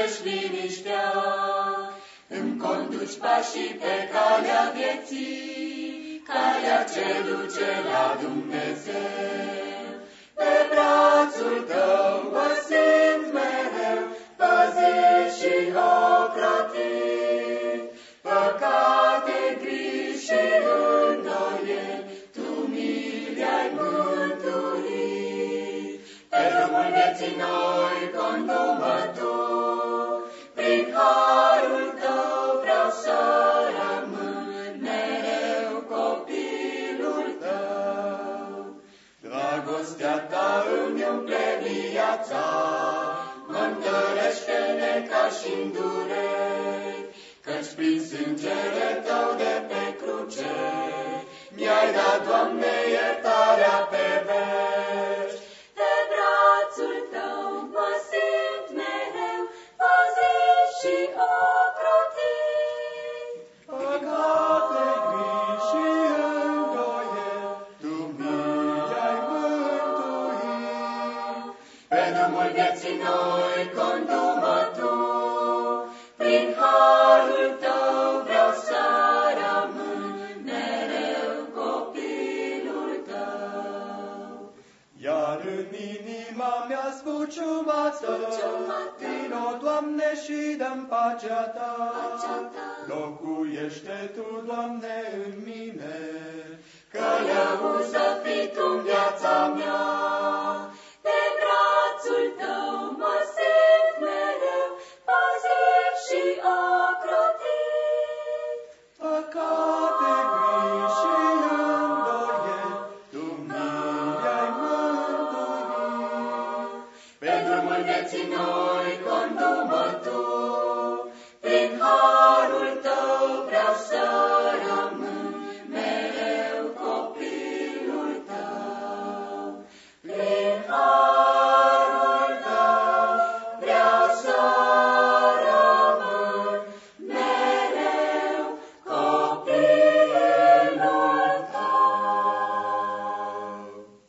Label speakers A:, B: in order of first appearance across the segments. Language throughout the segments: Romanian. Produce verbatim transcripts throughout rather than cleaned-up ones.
A: să-și liniștea. Îmi conduci pașii pe calea vieții, calea ce duce la Dumnezeu. Pe brațul tău mă simt mereu, păzit și ocrotit. Păcate, griji și îndoieli, tu mi le-ai mântuit. Pe drumul vieții noi condu-mă tu, prin harul tău vreau să rămân mereu copilul tău. Dragostea ta îmi umple viața, mă-ntărește-ne ca și-n dureri, căci prin sângele tău de pe cruce mi-ai dat, Doamne, iertarea pe veci. Pe brațul tău mă simt mereu, păzit și ocrotit.
B: Păcate, griji și îndoieli, tu mi-ai mântuit.
A: Pe drumul vieții noi condu-mă tu, prin harul tău vreau să rămân mereu copilul tău.
B: Iar în inima mea spuciumată, vino, Doamne, și dă-mi pacea ta. Locuiește tu, Doamne, în mine,
A: Călăuz să fii tu în viața mea. Pe brațul tău mă simt mereu, păzit și ocrotit.
B: păcate, griji și îndoieli, tu mi-ai mântuit.
A: Pe drumul vieții noi condu-mă tu, prin harul tău vreau să rămân mereu copilul tău. Prin harul tău vreau să rămân mereu copilul tău.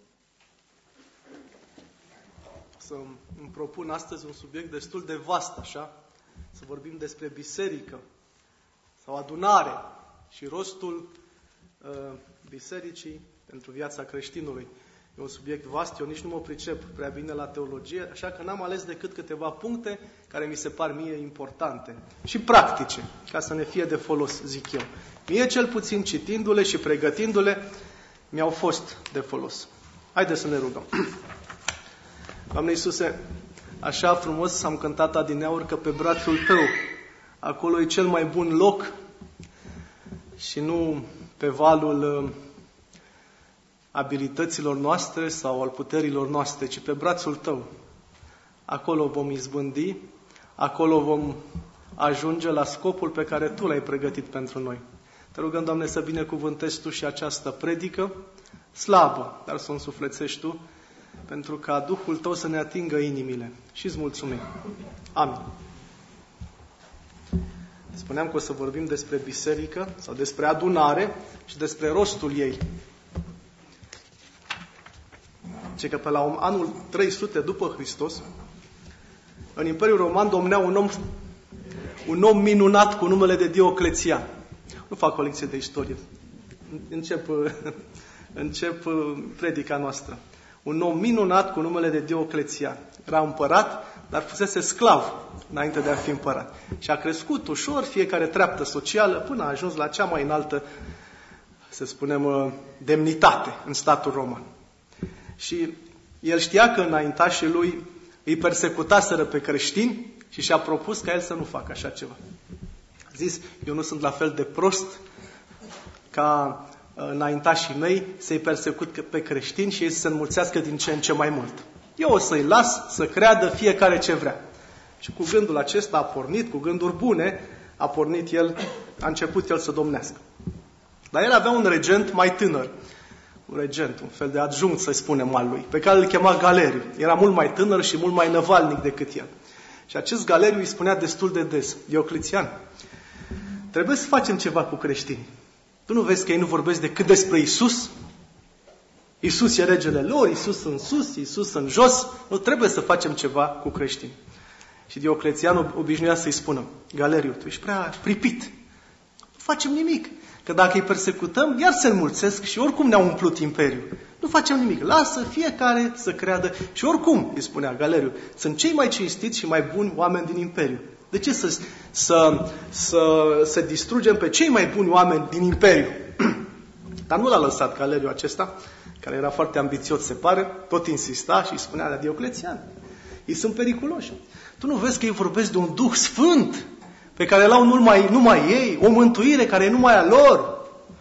C: Să îmi propun astăzi un subiect destul de vast, așa, să vorbim despre biserică sau adunare și rostul uh, bisericii pentru viața creștinului. E un subiect vast, eu nici nu mă pricep prea bine la teologie, așa că n-am ales decât câteva puncte care mi se par mie importante și practice, ca să ne fie de folos, zic eu. Mie cel puțin citindu-le și pregătindu-le, mi-au fost de folos. Haideți să ne rugăm. Doamne Iisuse, așa frumos am cântat adineauri că pe brațul Tău, acolo e cel mai bun loc și nu pe valul abilităților noastre sau al puterilor noastre, ci pe brațul Tău. Acolo vom izbândi, acolo vom ajunge la scopul pe care Tu l-ai pregătit pentru noi. Te rugăm, Doamne, să binecuvântezi Tu și această predică, slabă, dar să o însuflețești Tu, pentru ca Duhul Tău să ne atingă inimile. Și îți mulțumim. Amin. Spuneam că o să vorbim despre biserică sau despre adunare și despre rostul ei. Ce că pe la anul trei sute după Hristos, în Imperiul Roman domnea un om, un om minunat cu numele de Dioclețian. Nu fac o lecție de istorie. Încep, încep predica noastră. Un om minunat cu numele de Dioclețian. Era împărat, dar fusese sclav înainte de a fi împărat. Și a crescut ușor fiecare treaptă socială până a ajuns la cea mai înaltă, să spunem, demnitate în statul roman. Și el știa că înaintașii lui îi persecutaseră pe creștini și și-a propus ca el să nu facă așa ceva. A zis, eu nu sunt la fel de prost ca înaintașii mei să-i persecut pe creștini și ei să se înmulțească din ce în ce mai mult. Eu o să-i las să creadă fiecare ce vrea. Și cu gândul acesta a pornit, cu gânduri bune, a pornit el, a început el să domnească. Dar el avea un regent mai tânăr, un regent, un fel de adjunct, să spunem, al lui, pe care îl chema Galeriu. Era mult mai tânăr și mult mai năvalnic decât el. Și acest Galeriu îi spunea destul de des, Dioclețian, trebuie să facem ceva cu creștinii. Tu nu vezi că ei nu vorbesc decât despre Iisus? Iisus e regele lor, Iisus în sus, Iisus în jos. Nu trebuie să facem ceva cu creștini. Și Dioclețian obișnuia să-i spună: Galeriu, tu ești prea pripit. Nu facem nimic. Că dacă îi persecutăm, iar se înmulțesc și oricum ne-au umplut imperiul. Nu facem nimic. Lasă fiecare să creadă. Și oricum, îi spunea Galeriu, sunt cei mai cinstiți și mai buni oameni din imperiu. De ce să, să, să, să distrugem pe cei mai buni oameni din imperiu? Dar nu l-a lăsat Galeriu acesta, care era foarte ambițios, se pare, tot insista și îi spunea la Dioclețian: ei sunt periculoși. Tu nu vezi că ei vorbesc de un Duh Sfânt pe care l-au numai, numai ei, o mântuire care e numai a lor.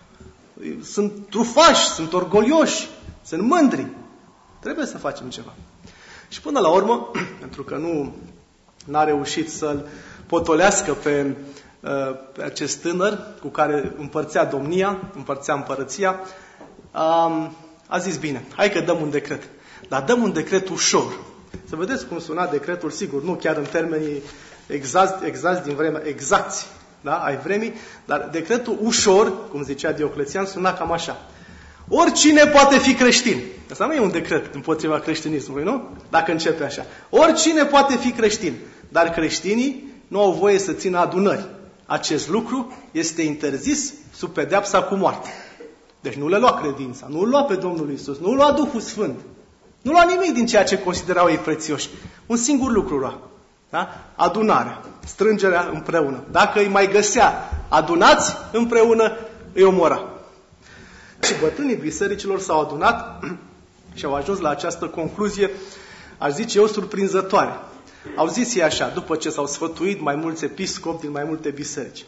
C: Sunt trufași, sunt orgolioși, sunt mândri. Trebuie să facem ceva. Și până la urmă, pentru că nu n-a reușit să-l potolească pe, pe acest tânăr cu care împărțea domnia, împărțea împărăția, a, a zis: bine, hai că dăm un decret. Dar dăm un decret ușor. Să vedeți cum suna decretul, sigur, nu chiar în termenii exact, exact din vremea, exacti, da, ai vremii, dar decretul ușor, cum zicea Dioclețian, suna cam așa: oricine poate fi creștin. Asta nu e un decret împotriva creștinismului, nu? Dacă începe așa. Oricine poate fi creștin, dar creștinii nu au voie să țină adunări. Acest lucru este interzis sub pedeapsa cu moarte. Deci nu le lua credința, nu îl lua pe Domnul Iisus, nu îl lua Duhul Sfânt. Nu lua nimic din ceea ce considerau ei prețioși. Un singur lucru lua. Da? Adunarea, strângerea împreună. Dacă îi mai găsea adunați împreună, îi omora. Și bătrânii bisericilor s-au adunat și au ajuns la această concluzie, aș zice eu, surprinzătoare. Au zis ei așa, după ce s-au sfătuit mai mulți episcopi din mai multe biserici: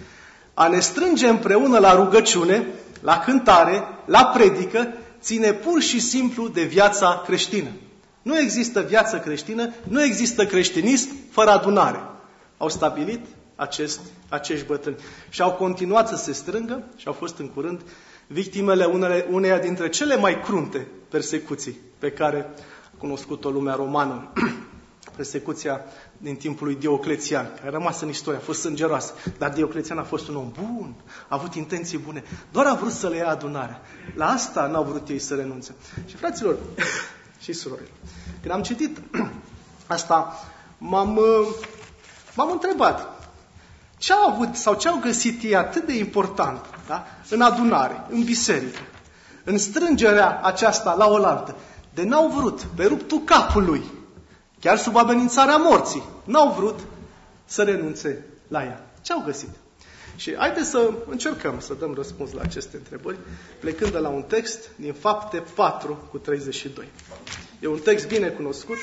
C: a ne strânge împreună la rugăciune, la cântare, la predică, ține pur și simplu de viața creștină. Nu există viață creștină, nu există creștinism fără adunare. Au stabilit acest, acești bătrâni și au continuat să se strângă și au fost în curând victimele unele, uneia dintre cele mai crunte persecuții pe care a cunoscut-o lumea romană. Persecuția din timpul lui Dioclețian, care a rămas în istorie, a fost sângeroasă. Dar Dioclețian a fost un om bun, a avut intenții bune, doar a vrut să le ia adunarea. La asta n-au vrut ei să renunțe. Și fraților și surorilor, când am citit asta, m-am, m-am întrebat ce au avut sau ce au găsit ei atât de important, da? În adunare, în biserică, în strângerea aceasta la oaltă, de n-au vrut, pe ruptul capului, chiar sub amenințarea morții, n-au vrut să renunțe la ea. Ce au găsit? Și haideți să încercăm să dăm răspuns la aceste întrebări, plecând de la un text din Fapte patru cu treizeci și doi. E un text bine cunoscut,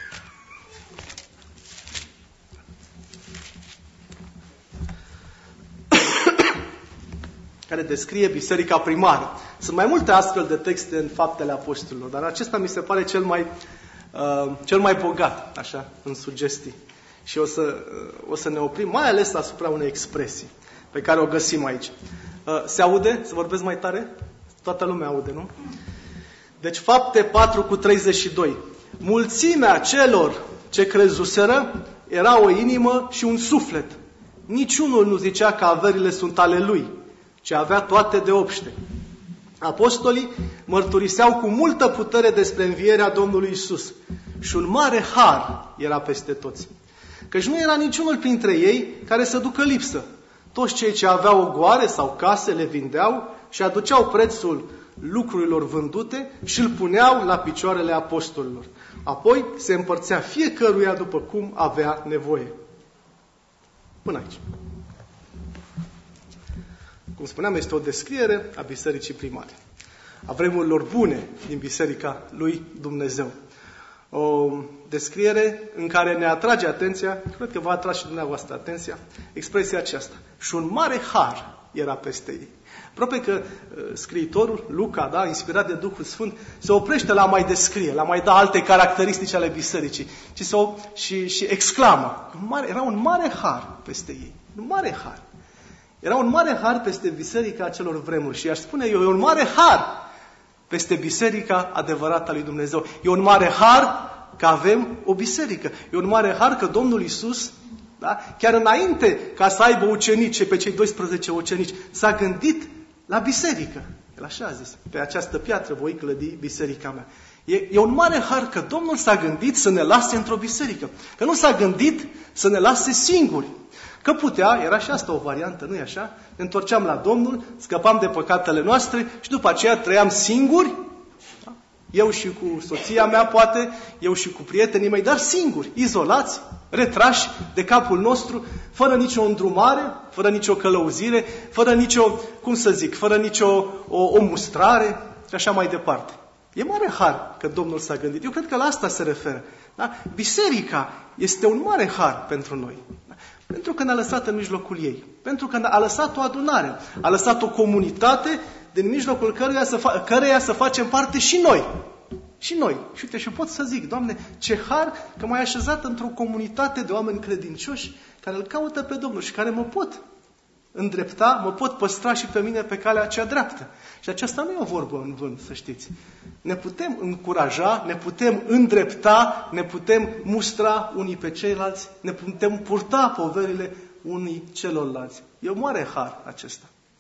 C: care descrie biserica primară. Sunt mai multe astfel de texte în Faptele Apostolilor, dar acesta mi se pare cel mai, uh, cel mai bogat, așa, în sugestii. Și o să, uh, o să ne oprim mai ales asupra unei expresii pe care o găsim aici. Uh, se aude? Să vorbesc mai tare? Toată lumea aude, nu? Deci Fapte patru cu treizeci și doi. Mulțimea celor ce crezuseră era o inimă și un suflet. Niciunul nu zicea că averile sunt ale lui, ci avea toate de obște. Apostolii mărturiseau cu multă putere despre învierea Domnului Isus și un mare har era peste toți. Căci nu era niciunul printre ei care să ducă lipsă. Toți cei ce aveau ogoare sau case le vindeau și aduceau prețul lucrurilor vândute și îl puneau la picioarele apostolilor. Apoi se împărțea fiecăruia după cum avea nevoie. Până aici. Cum spuneam, este o descriere a bisericii primare, a vremurilor bune din biserica lui Dumnezeu. O descriere în care ne atrage atenția, cred că vă atrage și dumneavoastră atenția, expresia aceasta. Și un mare har era peste ei. Aproape că uh, scriitorul, Luca, da, inspirat de Duhul Sfânt, se oprește la mai descrie, la mai da alte caracteristici ale bisericii, ci se o, și, și exclamă. Un mare, era un mare har peste ei. Un mare har. Era un mare har peste biserica acelor vremuri. Și aș spune eu, e un mare har peste biserica adevărată a lui Dumnezeu. E un mare har că avem o biserică. E un mare har că Domnul Iisus, da, chiar înainte ca să aibă ucenici, pe cei doisprezece ucenici, s-a gândit la biserică. El așa a zis, pe această piatră voi clădi biserica mea. E, e un mare har că Domnul s-a gândit să ne lase într-o biserică. Că nu s-a gândit să ne lase singuri. Că putea, era și asta o variantă, nu-i așa? Ne întorceam la Domnul, scăpam de păcatele noastre și după aceea trăiam singuri, da? Eu și cu soția mea, poate, eu și cu prietenii mei, dar singuri, izolați, retrași de capul nostru, fără nicio îndrumare, fără nicio călăuzire, fără nicio, cum să zic, fără nicio o, o mustrare și așa mai departe. E mare har că Domnul s-a gândit. Eu cred că la asta se referă. Da? Biserica este un mare har pentru noi. Da? Pentru că ne-a lăsat în mijlocul ei. Pentru că a lăsat o adunare. A lăsat o comunitate din mijlocul căreia să, fa- căreia să facem parte și noi. Și noi. Și uite, și pot să zic, Doamne, ce har că m-ai așezat într-o comunitate de oameni credincioși care îl caută pe Domnul și care mă pot îndrepta, mă pot păstra și pe mine pe calea cea dreaptă. Și aceasta nu e o vorbă în vânt, să știți. Ne putem încuraja, ne putem îndrepta, ne putem mustra unii pe ceilalți, ne putem purta poverile unii celorlalți. E un mare har acesta.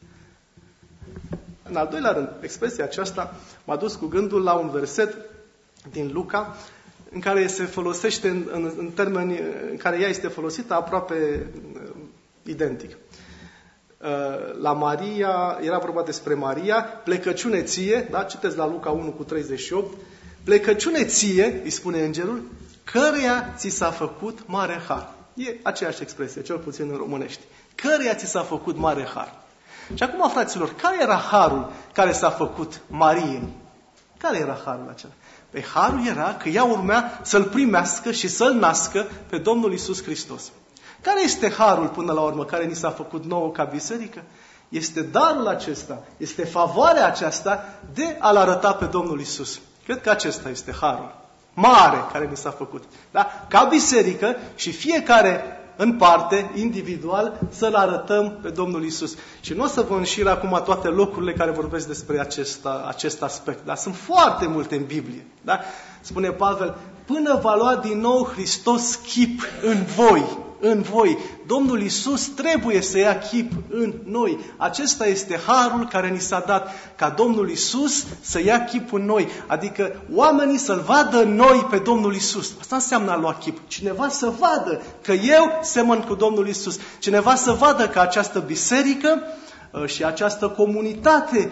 C: În al doilea rând, expresia aceasta m-a dus cu gândul la un verset din Luca, în care se folosește în, în, în termeni în care ea este folosită aproape uh, identic. La Maria, era vorba despre Maria, plecăciune ție, da? Citeți la Luca unu cu treizeci și opt, plecăciune ție, îi spune îngerul, căreia ți s-a făcut mare har. E aceeași expresie, cel puțin în românești. Căreia ți s-a făcut mare har. Și acum, fraților, care era harul care s-a făcut Mariei? Care era harul acela? Păi harul era că ea urmea să-L primească și să-L nască pe Domnul Iisus Hristos. Care este harul până la urmă care ni s-a făcut nouă ca biserică? Este darul acesta, este favoarea aceasta de a-L arăta pe Domnul Iisus. Cred că acesta este harul mare care ni s-a făcut. Da? Ca biserică și fiecare în parte, individual, să-L arătăm pe Domnul Iisus. Și nu o să vă înșir acum toate locurile care vorbesc despre acest, acest aspect. Dar sunt foarte multe în Biblie. Da? Spune Pavel, până va lua din nou Hristos chip în voi. În voi. Domnul Iisus trebuie să ia chip în noi. Acesta este harul care ni s-a dat. Ca Domnul Iisus să ia chip în noi. Adică oamenii să-L vadă în noi pe Domnul Iisus. Asta înseamnă a lua chip. Cineva să vadă că eu semăn cu Domnul Iisus. Cineva să vadă că această biserică și această comunitate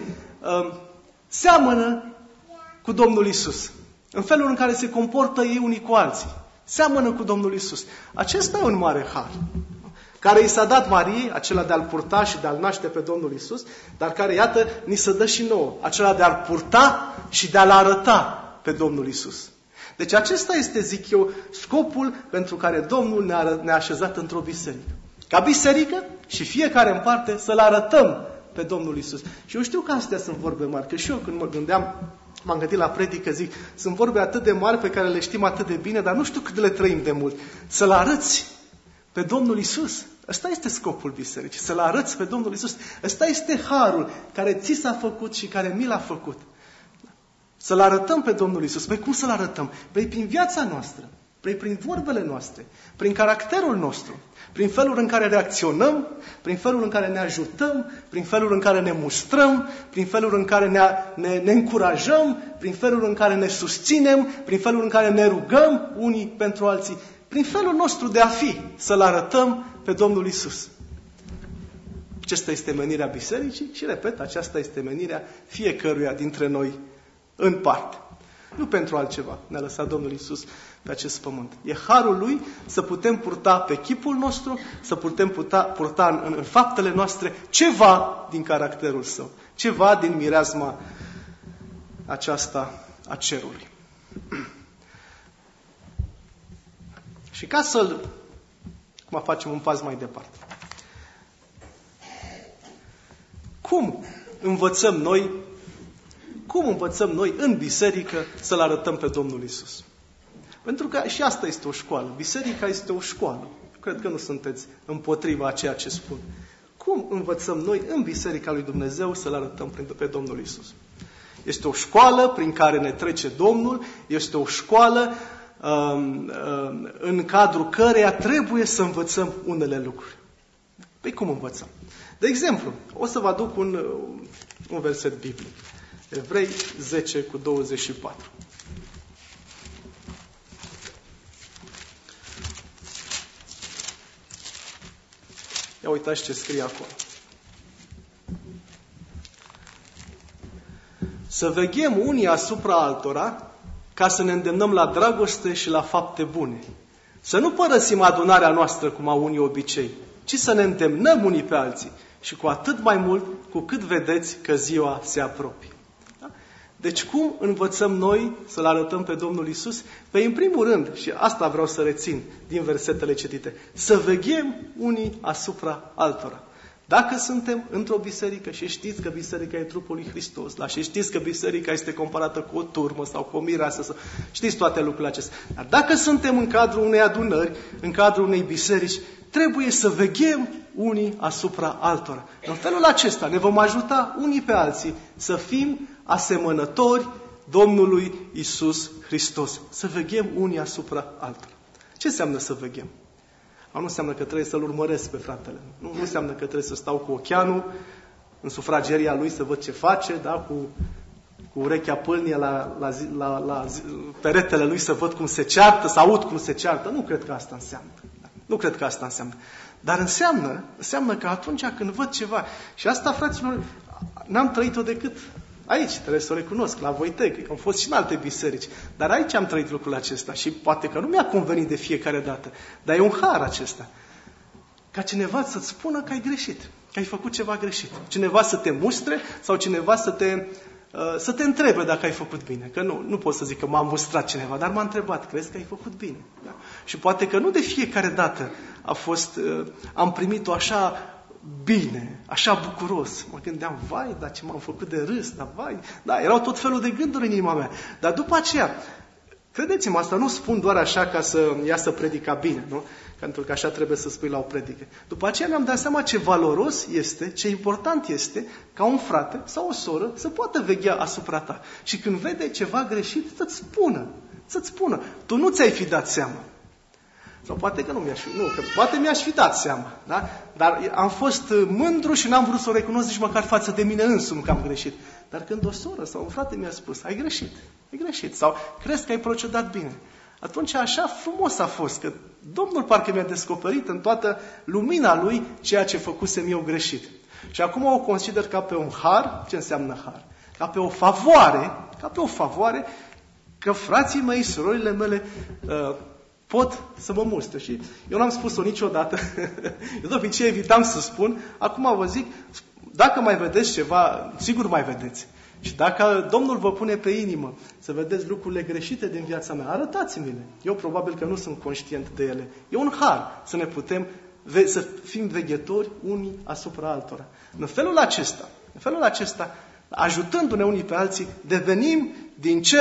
C: seamănă cu Domnul Iisus. În felul în care se comportă ei unii cu alții. Seamănă cu Domnul Iisus. Acesta e un mare har, care i s-a dat Mariei, acela de a-L purta și de a-L naște pe Domnul Iisus, dar care, iată, ni se dă și nouă, acela de a-L purta și de a-L arăta pe Domnul Iisus. Deci acesta este, zic eu, scopul pentru care Domnul ne-a, ne-a așezat într-o biserică. Ca biserică și fiecare în parte să-L arătăm pe Domnul Iisus. Și eu știu că astea sunt vorbe mari, că și eu când mă gândeam, m-am gândit la predică, zic, sunt vorbe atât de mari pe care le știm atât de bine, dar nu știu cât le trăim de mult. Să-L arăți pe Domnul Iisus. Ăsta este scopul bisericii, să-L arăți pe Domnul Iisus. Ăsta este harul care ți s-a făcut și care mi l-a făcut. Să-L arătăm pe Domnul Iisus. Păi cum să-L arătăm? Păi prin viața noastră, păi prin vorbele noastre, prin caracterul nostru, prin felul în care reacționăm, prin felul în care ne ajutăm, prin felul în care ne mustrăm, prin felul în care ne, ne, ne încurajăm, prin felul în care ne susținem, prin felul în care ne rugăm unii pentru alții, prin felul nostru de a fi, să-L arătăm pe Domnul Iisus. Aceasta este menirea bisericii și, repet, aceasta este menirea fiecăruia dintre noi în parte. Nu pentru altceva ne-a lăsat Domnul Iisus pe acest pământ. E harul Lui să putem purta pe chipul nostru, să putem purta, purta în, în faptele noastre ceva din caracterul Său, ceva din mireasma aceasta a cerului. Și ca să-l... Acum facem un pas mai departe. Cum învățăm noi Cum învățăm noi în biserică să-L arătăm pe Domnul Iisus? Pentru că și asta este o școală. Biserica este o școală. Cred că nu sunteți împotriva a ceea ce spun. Cum învățăm noi în Biserica lui Dumnezeu să-L arătăm pe Domnul Iisus? Este o școală prin care ne trece Domnul, este o școală um, um, în cadrul căreia trebuie să învățăm unele lucruri. Păi cum învățăm? De exemplu, o să vă aduc un, un verset biblic. Evrei zece cu douăzeci și patru. Ia uitați ce scrie acolo. Să veghem unii asupra altora ca să ne îndemnăm la dragoste și la fapte bune. Să nu părăsim adunarea noastră cum au unii obicei, ci să ne îndemnăm unii pe alții și cu atât mai mult cu cât vedeți că ziua se apropie. Da? Deci cum învățăm noi să-L arătăm pe Domnul Iisus? Păi în primul rând, și asta vreau să rețin din versetele citite, să veghem unii asupra altora. Dacă suntem într-o biserică și știți că biserica e trupul lui Hristos, da? Și știți că biserica este comparată cu o turmă sau cu o mireasă, sau... știți toate lucrurile acestea. Dar dacă suntem în cadrul unei adunări, în cadrul unei biserici, trebuie să veghem unii asupra altora. În felul acesta ne vom ajuta unii pe alții să fim asemănători Domnului Iisus Hristos. Să veghem unii asupra altora. Ce înseamnă să veghem? Nu înseamnă că trebuie să-l urmăresc pe fratele. Nu, nu înseamnă că trebuie să stau cu ochianul în sufrageria lui să văd ce face, da? cu, cu urechea pâlnie la, la, la, la peretele lui să văd cum se ceartă, să aud cum se ceartă. Nu cred că asta înseamnă. Nu cred că asta înseamnă. Dar înseamnă, înseamnă că atunci când văd ceva, și asta, fraților, n-am trăit-o decât aici, trebuie să o recunosc, la Voitec, că am fost și în alte biserici, dar aici am trăit lucrul acesta și poate că nu mi-a convenit de fiecare dată, dar e un har acesta. Ca cineva să-ți spună că ai greșit, că ai făcut ceva greșit. Cineva să te mustre sau cineva să te, uh, să te întrebe dacă ai făcut bine. Că nu, nu pot să zic că m-a mustrat cineva, dar m-a întrebat, crezi că ai făcut bine? Da? Și poate că nu de fiecare dată a fost, uh, am primit-o așa bine, așa bucuros. Mă gândeam, vai, dar ce m-am făcut de râs, dar vai, da, erau tot felul de gânduri în inima mea. Dar după aceea, credeți-mă, asta nu spun doar așa ca să iasă predica bine, nu? Pentru că așa trebuie să spui la o predică. După aceea mi-am dat seama ce valoros este, ce important este ca un frate sau o soră să poată veghea asupra ta. Și când vede ceva greșit, să-ți spună, să-ți spună. Tu nu ți-ai fi dat seama. Sau poate că nu mi-aș fi, nu, că poate mi-aș fi dat seama, da? Dar am fost mândru și n-am vrut să o recunosc nici măcar față de mine însumi că am greșit. Dar când o soră sau un frate mi-a spus, ai greșit, ai greșit, sau crezi că ai procedat bine, atunci așa frumos a fost, că Domnul parcă mi-a descoperit în toată lumina Lui ceea ce făcusem eu greșit. Și acum o consider ca pe un har. Ce înseamnă har? Ca pe o favoare, ca pe o favoare, că frații mei, surorile mele, uh, pot să mă mustre. Și eu n-am spus-o niciodată. Eu de obicei evitam să spun. Acum vă zic, dacă mai vedeți ceva, sigur mai vedeți. Și dacă Domnul vă pune pe inimă să vedeți lucrurile greșite din viața mea, arătați-mi-le. Eu probabil că nu sunt conștient de ele. E un har să ne putem, să fim veghetori unii asupra altora. În felul acesta, în felul acesta, ajutându-ne unii pe alții, devenim din ce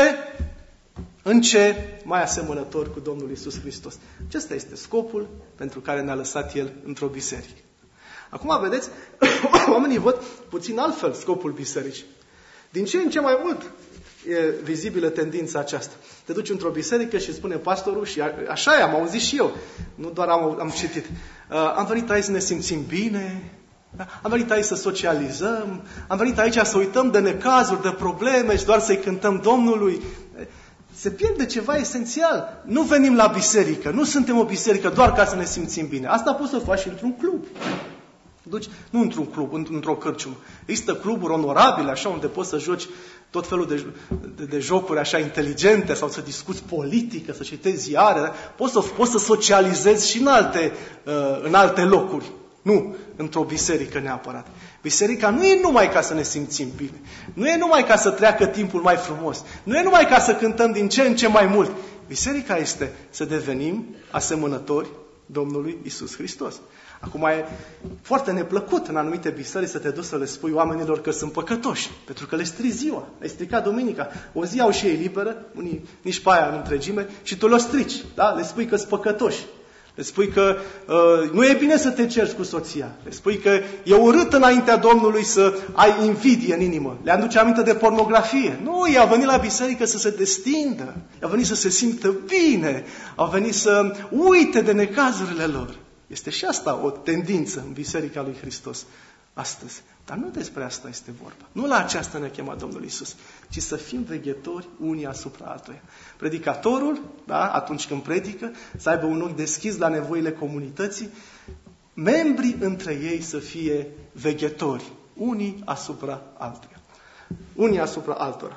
C: în ce mai asemănători cu Domnul Iisus Hristos. Acesta este scopul pentru care ne-a lăsat El într-o biserică. Acum, vedeți, oamenii văd puțin altfel scopul bisericii. Din ce în ce mai mult e vizibilă tendința aceasta. Te duci într-o biserică și spune pastorul, și a, așa e, am auzit și eu, nu doar am, am citit, uh, am venit aici să ne simțim bine, da? Am venit aici să socializăm, am venit aici să uităm de necazuri, de probleme și doar să-i cântăm Domnului. Se pierde ceva esențial. Nu venim la biserică, nu suntem o biserică doar ca să ne simțim bine. Asta poți să faci și într-un club. Duci, nu într-un club, într-o cărciumă. Există cluburi onorabile, așa, unde poți să joci tot felul de, de, de jocuri așa inteligente sau să discuți politică, să citești ziare. Poți să, poți să socializezi și în alte, uh, în alte locuri. Nu într-o biserică neapărat. Biserica nu e numai ca să ne simțim bine. Nu e numai ca să treacă timpul mai frumos. Nu e numai ca să cântăm din ce în ce mai mult. Biserica este să devenim asemănători Domnului Iisus Hristos. Acum e foarte neplăcut în anumite biserici să te duci să le spui oamenilor că sunt păcătoși, pentru că le strici ziua, le strica duminica. O zi au și ei liberă, unii nici pe aia în întregime, și tu le strici, da? Le spui că sunt păcătoși. Le spui că uh, nu e bine să te cerți cu soția. Le spui că e urât înaintea Domnului să ai invidie în inimă. Le aduce aminte de pornografie. Nu, ei au venit la biserică să se destindă. Au venit să se simtă bine. Au venit să uite de necazurile lor. Este și asta o tendință în Biserica lui Hristos astăzi. Dar nu despre asta este vorba. Nu la aceasta ne-a chemat Domnul Iisus, ci să fim veghetori unii asupra altuia. Predicatorul, da, atunci când predică, să aibă un ochi deschis la nevoile comunității, membrii între ei să fie veghetori, unii asupra altora. Unii asupra altora.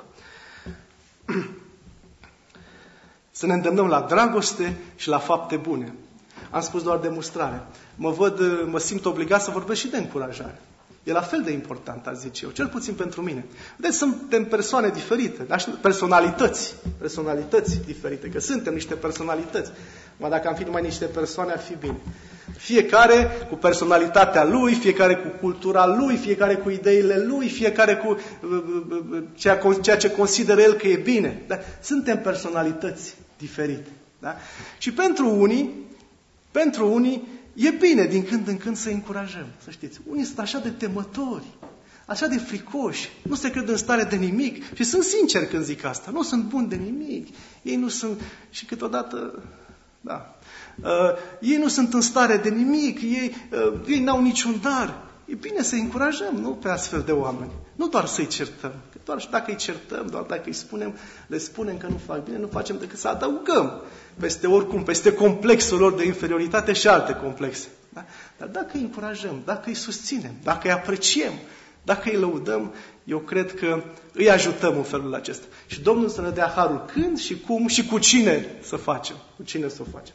C: Să ne îndemnăm la dragoste și la fapte bune. Am spus doar de mustrare. Mă văd, mă simt obligat să vorbesc și de încurajare. E la fel de important, aș zice eu, cel puțin pentru mine. Deci suntem persoane diferite, personalități, personalități diferite, că suntem niște personalități. Mă, dacă am fi numai niște persoane, ar fi bine. Fiecare cu personalitatea lui, fiecare cu cultura lui, fiecare cu ideile lui, fiecare cu ceea ce consideră el că e bine. Da? Suntem personalități diferite. Da? Și pentru unii, pentru unii, e bine din când în când să încurajăm, să știți. Unii sunt așa de temători, așa de fricoși, nu se cred în stare de nimic. Și sunt sincer când zic asta, nu sunt buni de nimic. Ei nu sunt, și câteodată, da, uh, ei nu sunt în stare de nimic, ei, uh, ei n-au niciun dar. E bine să încurajăm, nu, pe astfel de oameni. Nu doar să-i certăm, că doar și dacă îi certăm, doar dacă îi spunem, le spunem că nu fac bine, nu facem decât să adăugăm peste oricum, peste complexul lor de inferioritate și alte complexe. Da? Dar dacă îi încurajăm, dacă îi susținem, dacă îi apreciem, dacă îi lăudăm, eu cred că îi ajutăm în felul acesta. Și Domnul să ne dea harul când și cum și cu cine să facem. Cu cine să o facem.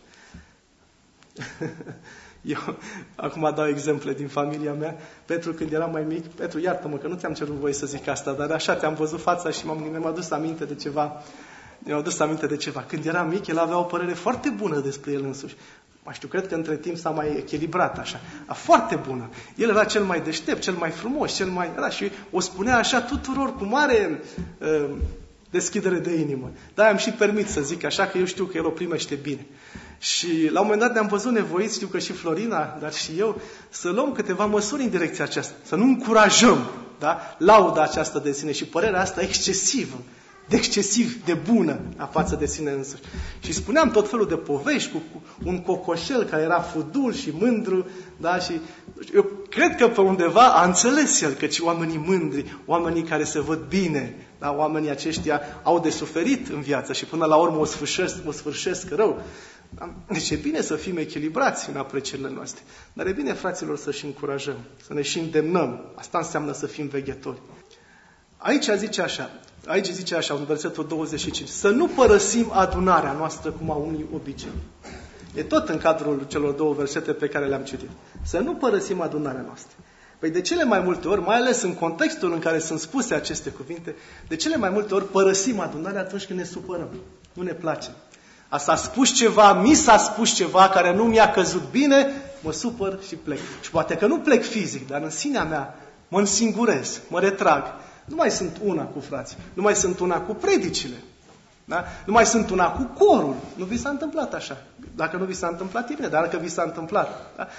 C: Eu acum dau exemple din familia mea. Petru, când eram mai mic, Petru, iartă-mă că nu ți-am cerut voie să zic asta, dar așa te-am văzut fața și m-am, mi-am adus aminte de ceva. Mi-am adus aminte de ceva. Când era mic, el avea o părere foarte bună despre el însuși. Mai știu, cred că între timp s-a mai echilibrat așa. A, foarte bună. El era cel mai deștept, cel mai frumos, cel mai... Era, și o spunea așa tuturor cu mare uh, deschidere de inimă. Dar am și permit să zic așa, că eu știu că el o primește bine. Și la un moment dat ne-am văzut nevoiți, știu că și Florina, dar și eu, să luăm câteva măsuri în direcția aceasta. Să nu încurajăm, da, lauda aceasta de sine și părerea asta excesivă, de excesiv de bună a față de sine însuși. Și spuneam tot felul de povești cu, cu un cocoșel care era fudul și mândru, da, și eu cred că pe undeva a înțeles el că oamenii mândri, oamenii care se văd bine, da, oamenii aceștia au de suferit în viață și până la urmă o sfârșesc, o sfârșesc rău. Deci e bine să fim echilibrați în aprecierile noastre. Dar e bine, fraților, să și încurajăm, să ne și îndemnăm. Asta înseamnă să fim veghetori. Aici zice așa, aici zice așa, în versetul douăzeci și cinci, să nu părăsim adunarea noastră cum au unii obicei. E tot în cadrul celor două versete pe care le-am citit. Să nu părăsim adunarea noastră. Păi de cele mai multe ori, mai ales în contextul în care sunt spuse aceste cuvinte, de cele mai multe ori părăsim adunarea atunci când ne supărăm. Nu ne place. A s-a spus ceva, mi s-a spus ceva care nu mi-a căzut bine, mă supăr și plec. Și poate că nu plec fizic, dar în sinea mea mă însingurez, mă retrag. Nu mai sunt una cu frații, nu mai sunt una cu predicile, da? Nu mai sunt una cu corul. Nu vi s-a întâmplat așa. Dacă nu vi s-a întâmplat, e bine, dar dacă vi s-a întâmplat, da?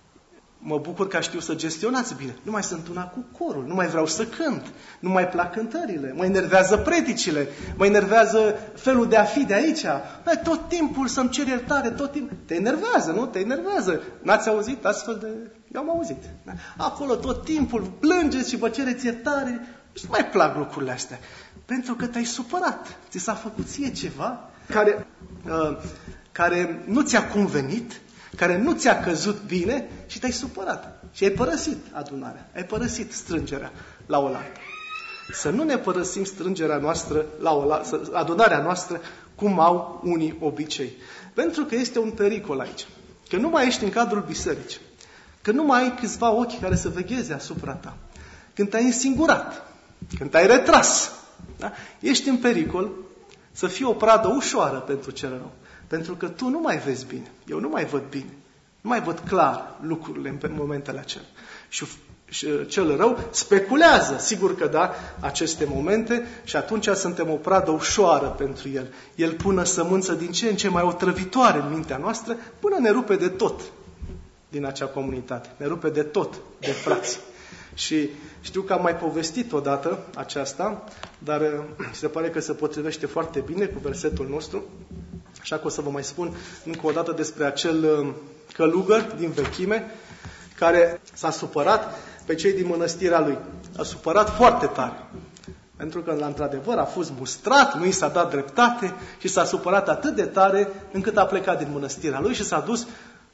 C: Mă bucur că știu să gestionați bine. Nu mai sunt una cu corul, nu mai vreau să cânt, nu mai plac cântările, mă enervează predicile, mă enervează felul de a fi de aici. Bă, tot timpul să-mi cer iertare, tot timpul. Te enervează, nu? Te enervează. N-ați auzit astfel de... Eu am auzit. Da? Acolo tot timpul plângeți și vă cereți iertare. Nu mai plac lucrurile astea. Pentru că te-ai supărat. Ți s-a făcut ție ceva care, uh, care nu ți-a convenit, care nu ți-a căzut bine și te-ai supărat. Și ai părăsit adunarea, ai părăsit strângerea la oaltă. Să nu ne părăsim strângerea noastră la oaltă, adunarea noastră cum au unii obicei. Pentru că este un pericol aici. Că nu mai ești în cadrul bisericii. Că nu mai ai câțiva ochi care să vegheze asupra ta. Când te-ai însingurat, când te-ai retras, da? Ești în pericol să fii o pradă ușoară pentru cel rău. Pentru că tu nu mai vezi bine. Eu nu mai văd bine. Nu mai văd clar lucrurile în momentele acelea. Și, și cel rău speculează, sigur că da, aceste momente și atunci suntem o pradă ușoară pentru el. El pune sămânță din ce în ce mai otrăvitoare în mintea noastră până ne rupe de tot din acea comunitate. Ne rupe de tot, de frați. Și știu că am mai povestit odată aceasta, dar se pare că se potrivește foarte bine cu versetul nostru. Așa că o să vă mai spun încă o dată despre acel călugăr din vechime care s-a supărat pe cei din mănăstirea lui. A supărat foarte tare. Pentru că, într-adevăr, a fost mustrat, nu i s-a dat dreptate și s-a supărat atât de tare încât a plecat din mănăstirea lui și s-a dus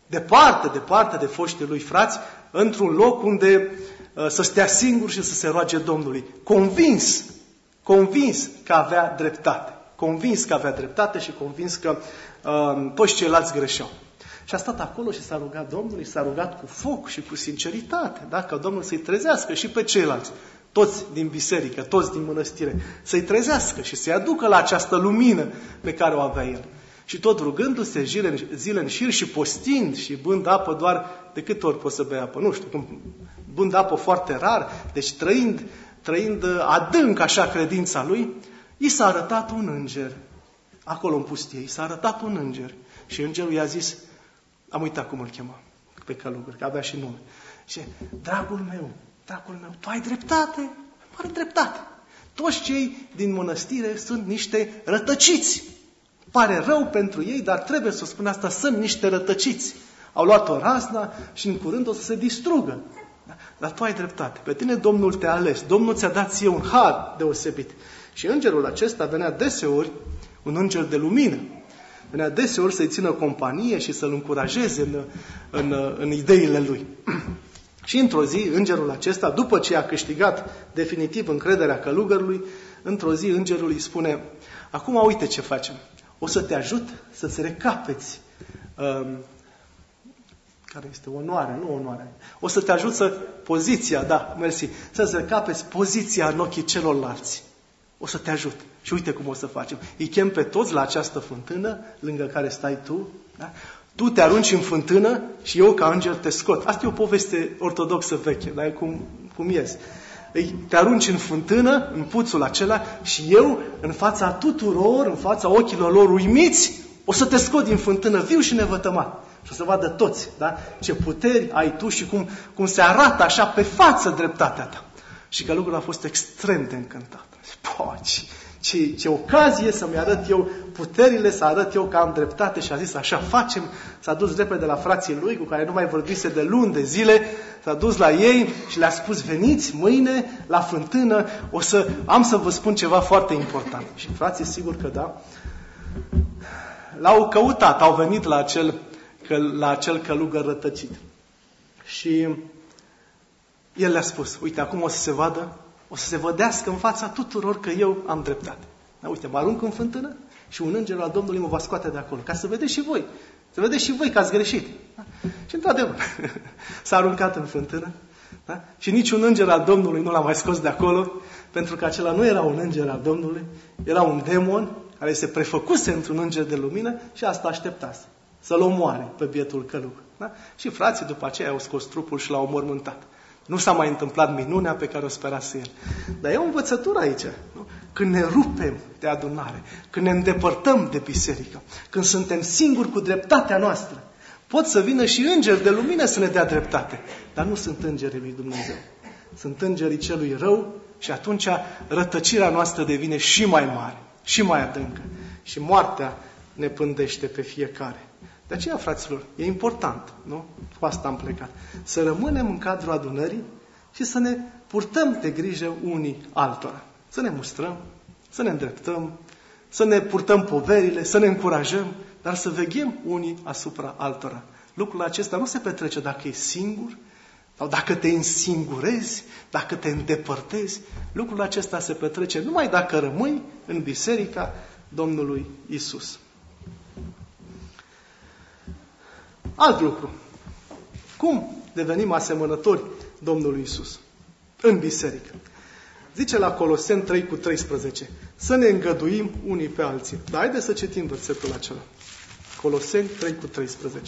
C: departe, departe de foștii lui frați, într-un loc unde uh, să stea singur și să se roage Domnului. Convins, convins că avea dreptate. Convins că avea dreptate și convins că uh, toți ceilalți greșeau. Și a stat acolo și s-a rugat Domnului, s-a rugat cu foc și cu sinceritate, da? Ca Domnul să-i trezească și pe ceilalți, toți din biserică, toți din mănăstire, să-i trezească și să-i aducă la această lumină pe care o avea el. Și tot rugându-se zile în, zile în șir și postind și bând apă doar de câte ori poți să bei apă, nu știu, bând apă foarte rar, deci trăind, trăind adânc așa credința lui, i s-a arătat un înger, acolo în pustie, i s-a arătat un înger și îngerul i-a zis, am uitat cum îl chema pe călugăr, că avea și nume. Și, dragul meu, dragul meu, tu ai dreptate, mare dreptate. Toți cei din mănăstire sunt niște rătăciți. Pare rău pentru ei, dar trebuie să spun asta, sunt niște rătăciți. Au luat-o razna și în curând o să se distrugă. Dar tu ai dreptate. Pe tine Domnul te-a ales. Domnul ți-a dat ție un har deosebit. Și îngerul acesta venea deseori, un înger de lumină, venea deseori să-i țină companie și să-l încurajeze în, în, în ideile lui. Și într-o zi, îngerul acesta, după ce a câștigat definitiv încrederea călugărului, într-o zi îngerul îi spune, acum uite ce facem, o să te ajut să-ți recapeți, um, care este onoarea, nu onoarea, o să te ajut să, poziția, da, mersi, să-ți recapeți poziția în ochii celorlalți. O să te ajut. Și uite cum o să facem. Îi chem pe toți la această fântână, lângă care stai tu, da? Tu te arunci în fântână și eu ca înger te scot. Asta e o poveste ortodoxă veche, dar e cum, cum ies. Te arunci în fântână, în puțul acela și eu, în fața tuturor, în fața ochilor lor uimiți, o să te scot din fântână viu și nevătămat. Și o să vadă toți, da? Ce puteri ai tu și cum, cum se arată așa pe față dreptatea ta. Și călugărul a fost extrem de încântat. Poci, ce, ce ocazie să-mi arăt eu puterile, să arăt eu că am dreptate și a zis așa facem. S-a dus repede la frații lui cu care nu mai vorbise de luni, de zile, s-a dus la ei și le-a spus veniți mâine la fântână, o să am să vă spun ceva foarte important. Și frații sigur că da, l-au căutat, au venit la acel, la acel călugăr rătăcit. Și el le-a spus, uite acum o să se vadă, o să se vădească în fața tuturor că eu am dreptate. Da, uite, mă arunc în fântână și un înger al Domnului mă va scoate de acolo. Ca să vedeți și voi. Să vedeți și voi că ați greșit. Da? Și într-adevăr, s-a aruncat în fântână. Da? Și niciun înger al Domnului nu l-a mai scos de acolo, pentru că acela nu era un înger al Domnului, era un demon care se prefăcuse într-un înger de lumină și asta așteptase. Să-l omoare pe bietul călugăr. Da? Și frații după aceea au scos trupul și l-au mormântat. Nu s-a mai întâmplat minunea pe care o sperase el. Dar e o învățătură aici. Nu? Când ne rupem de adunare, când ne îndepărtăm de biserică, când suntem singuri cu dreptatea noastră, pot să vină și îngeri de lumină să ne dea dreptate. Dar nu sunt îngerii lui Dumnezeu. Sunt îngerii celui rău și atunci rătăcirea noastră devine și mai mare, și mai adâncă. Și moartea ne pândește pe fiecare. De aceea, fraților, e important, nu? Cu asta am plecat. Să rămânem în cadrul adunării și să ne purtăm de grijă unii altora. Să ne mustrăm, să ne îndreptăm, să ne purtăm poverile, să ne încurajăm, dar să veghem unii asupra altora. Lucrul acesta nu se petrece dacă e singur, sau dacă te însingurezi, dacă te îndepărtezi. Lucrul acesta se petrece numai dacă rămâi în biserica Domnului Isus. Alt lucru. Cum devenim asemănători Domnului Isus? În biserică. Zice la Coloseni trei cu treisprezece. Să ne îngăduim unii pe alții. Dar haideți să citim versetul acela. Coloseni trei cu treisprezece.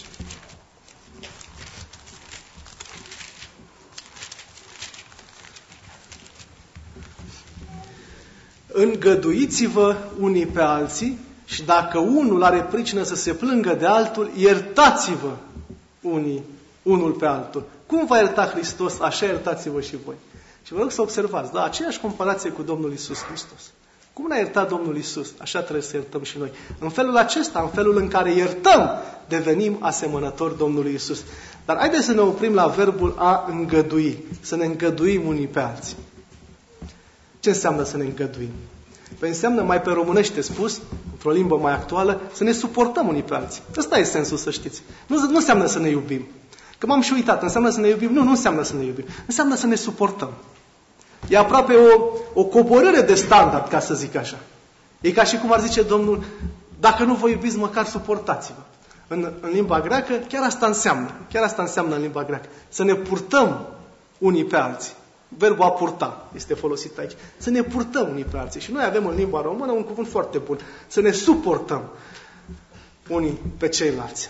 C: Îngăduiți-vă unii pe alții și dacă unul are pricină să se plângă de altul, iertați-vă unii, unul pe altul. Cum va ierta Hristos, așa iertați-vă și voi. Și vă rog să observați, da, aceeași comparație cu Domnul Iisus Hristos. Cum ne-a iertat Domnul Iisus, așa trebuie să iertăm și noi. În felul acesta, în felul în care iertăm, devenim asemănători Domnului Iisus. Dar haideți să ne oprim la verbul a îngădui, să ne îngăduim unii pe alții. Ce înseamnă să ne îngăduim? Păi înseamnă, mai pe românește spus, într-o limbă mai actuală, să ne suportăm unii pe alții. Ăsta e sensul, să știți. Nu, nu înseamnă să ne iubim. Că m-am și uitat, înseamnă să ne iubim? Nu, nu înseamnă să ne iubim. Înseamnă să ne suportăm. E aproape o, o coborâre de standard, ca să zic așa. E ca și cum ar zice Domnul, dacă nu vă iubiți, măcar suportați-vă. În, în limba greacă, chiar asta înseamnă. Chiar asta înseamnă în limba greacă. Să ne purtăm unii pe alții. Verbul a purta este folosit aici. Să ne purtăm unii pe alții. Și noi avem în limba română un cuvânt foarte bun. Să ne suportăm unii pe ceilalți.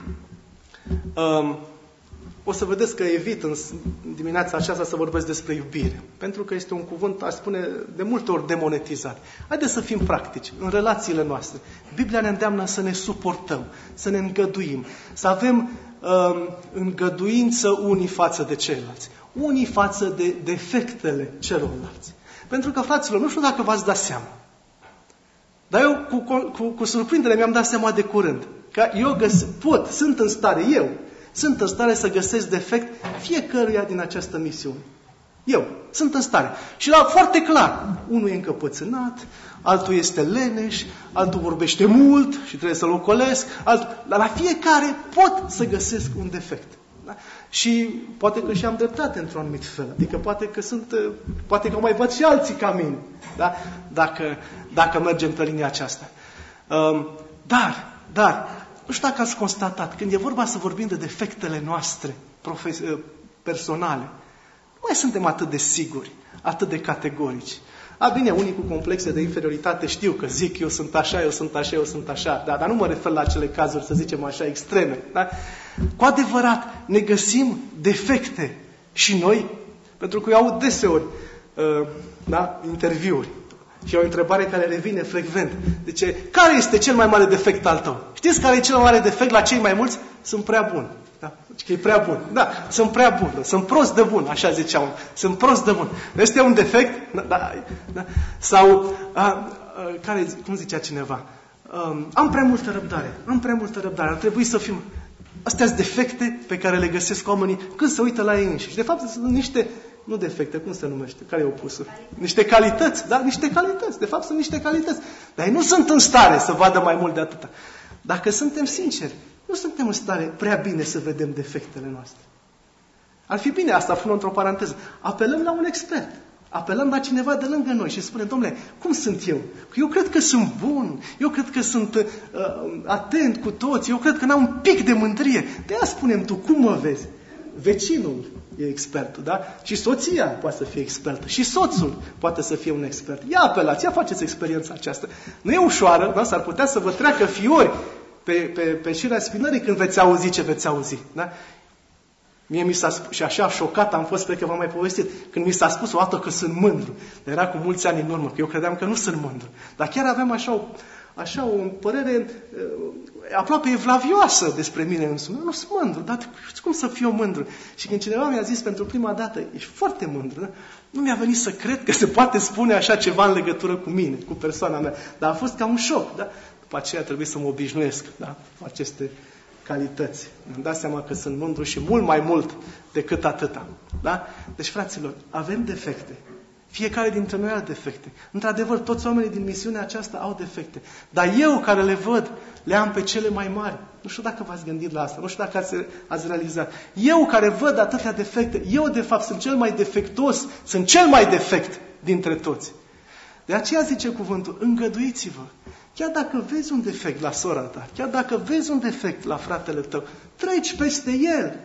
C: um, o să vedeți că evit în dimineața aceasta să vorbesc despre iubire. Pentru că este un cuvânt, aș spune, de multe ori demonetizat. Haideți să fim practici în relațiile noastre. Biblia ne îndeamnă să ne suportăm, să ne îngăduim, să avem um, îngăduință unii față de ceilalți. Unii față de defectele celorlalți. Pentru că, fraților, nu știu dacă v-ați dat seama, dar eu cu, cu, cu surprindere mi-am dat seama de curând că eu găs- pot, sunt în stare, eu, sunt în stare să găsesc defect fiecăruia din această misiune. Eu sunt în stare. Și la foarte clar, unul e încăpățânat, altul este leneș, altul vorbește mult și trebuie să-l ocolesc, altul... la fiecare pot să găsesc un defect. Da? Și poate că și am dreptate într-un anumit fel. Adică poate că sunt, poate că mai văd și alții ca mine. Da? Dacă, dacă mergem pe linia aceasta. Um, dar, dar, nu știu dacă ați constatat, când e vorba să vorbim de defectele noastre profes- personale, nu mai suntem atât de siguri, atât de categorici. A, bine, unii cu complexe de inferioritate știu că zic eu sunt așa, eu sunt așa, eu sunt așa, da, dar nu mă refer la acele cazuri, să zicem așa, extreme. Da? Cu adevărat, ne găsim defecte și noi, pentru că eu aud deseori uh, da, interviuri și o întrebare care revine frecvent. Deci, care este cel mai mare defect al tău? Știți care e cel mai mare defect la cei mai mulți? Sunt prea bun. Da? Deci că e prea bun. Da, sunt prea bun. Sunt prost de bun, așa ziceau. Sunt prost de bun. Este un defect? Da, da, da. Sau, a, a, care, cum zicea cineva? Um, am prea multă răbdare. Am prea multă răbdare. Ar trebui să fim... Astea sunt defecte pe care le găsesc oamenii când se uită la ei înșiși. De fapt, sunt niște... Nu defecte, cum se numește? Care e opusul? Niște calități, da? Niște calități. De fapt, sunt niște calități. Dar ei nu sunt în stare să vadă mai mult de atâta. Dacă suntem sinceri, nu suntem în stare prea bine să vedem defectele noastre. Ar fi bine asta, pun într-o paranteză. Apelăm la un expert. Apelăm la cineva de lângă noi și spunem, domnule, cum sunt eu? Că eu cred că sunt bun, eu cred că sunt uh, atent cu toți, eu cred că n-am un pic de mândrie. De aia spunem tu, cum mă vezi? Vecinul e expertul, da? Și soția poate să fie expertă. Și soțul poate să fie un expert. Ia apelați, ia faceți experiența aceasta. Nu e ușoară, da? S-ar putea să vă treacă fiori pe, pe, pe șirea spinării când veți auzi ce veți auzi, da? Mie mi s-a spus, și așa șocat am fost, cred că v-am mai povestit, când mi s-a spus o dată că sunt mândru. Era cu mulți ani în urmă, că eu credeam că nu sunt mândru. Dar chiar aveam așa o, așa o părere uh, aproape evlavioasă despre mine însumi. Nu sunt mândru, dar cum să fiu mândru? Și când cineva mi-a zis pentru prima dată, ești foarte mândru, da? Nu mi-a venit să cred că se poate spune așa ceva în legătură cu mine, cu persoana mea. Dar a fost ca un șoc, da? După aceea trebuie să mă obișnuiesc, da? Cu aceste calități. Mi-am dat seama că sunt mândru și mult mai mult decât atâta. Da? Deci, fraților, avem defecte. Fiecare dintre noi are defecte. Într-adevăr, toți oamenii din misiunea aceasta au defecte. Dar eu care le văd, le am pe cele mai mari. Nu știu dacă v-ați gândit la asta, nu știu dacă ați, ați realizat. Eu care văd atâtea defecte, eu de fapt sunt cel mai defectos, sunt cel mai defect dintre toți. De aceea zice cuvântul, îngăduiți-vă. Chiar dacă vezi un defect la sora ta, chiar dacă vezi un defect la fratele tău, treci peste el.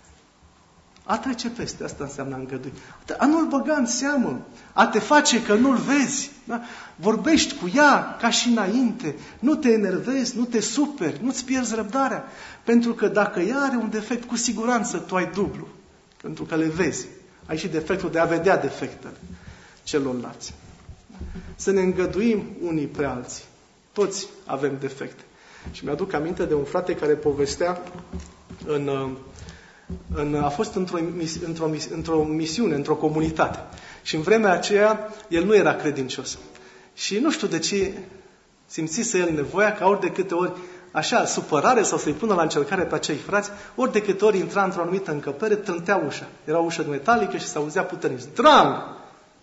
C: A trece peste, asta înseamnă a îngădui. A nu-l băga în seamă, a te face că nu-l vezi. Da? Vorbești cu ea ca și înainte, nu te enervezi, nu te superi, nu-ți pierzi răbdarea. Pentru că dacă ea are un defect, cu siguranță tu ai dublu. Pentru că le vezi. Ai și defectul de a vedea defectele celorlalți. Să ne îngăduim unii pe alții. Toți avem defecte. Și mi-aduc aminte de un frate care povestea în, în, a fost într-o, într-o, într-o misiune, într-o comunitate. Și în vremea aceea el nu era credincios. Și nu știu de ce simțise el nevoia ca ori de câte ori așa, supărare sau să-i pună la încercare pe acei frați, ori de câte ori intra într-o anumită încăpere, trântea ușa. Era o ușă metalică și se auzea puternic. Drang!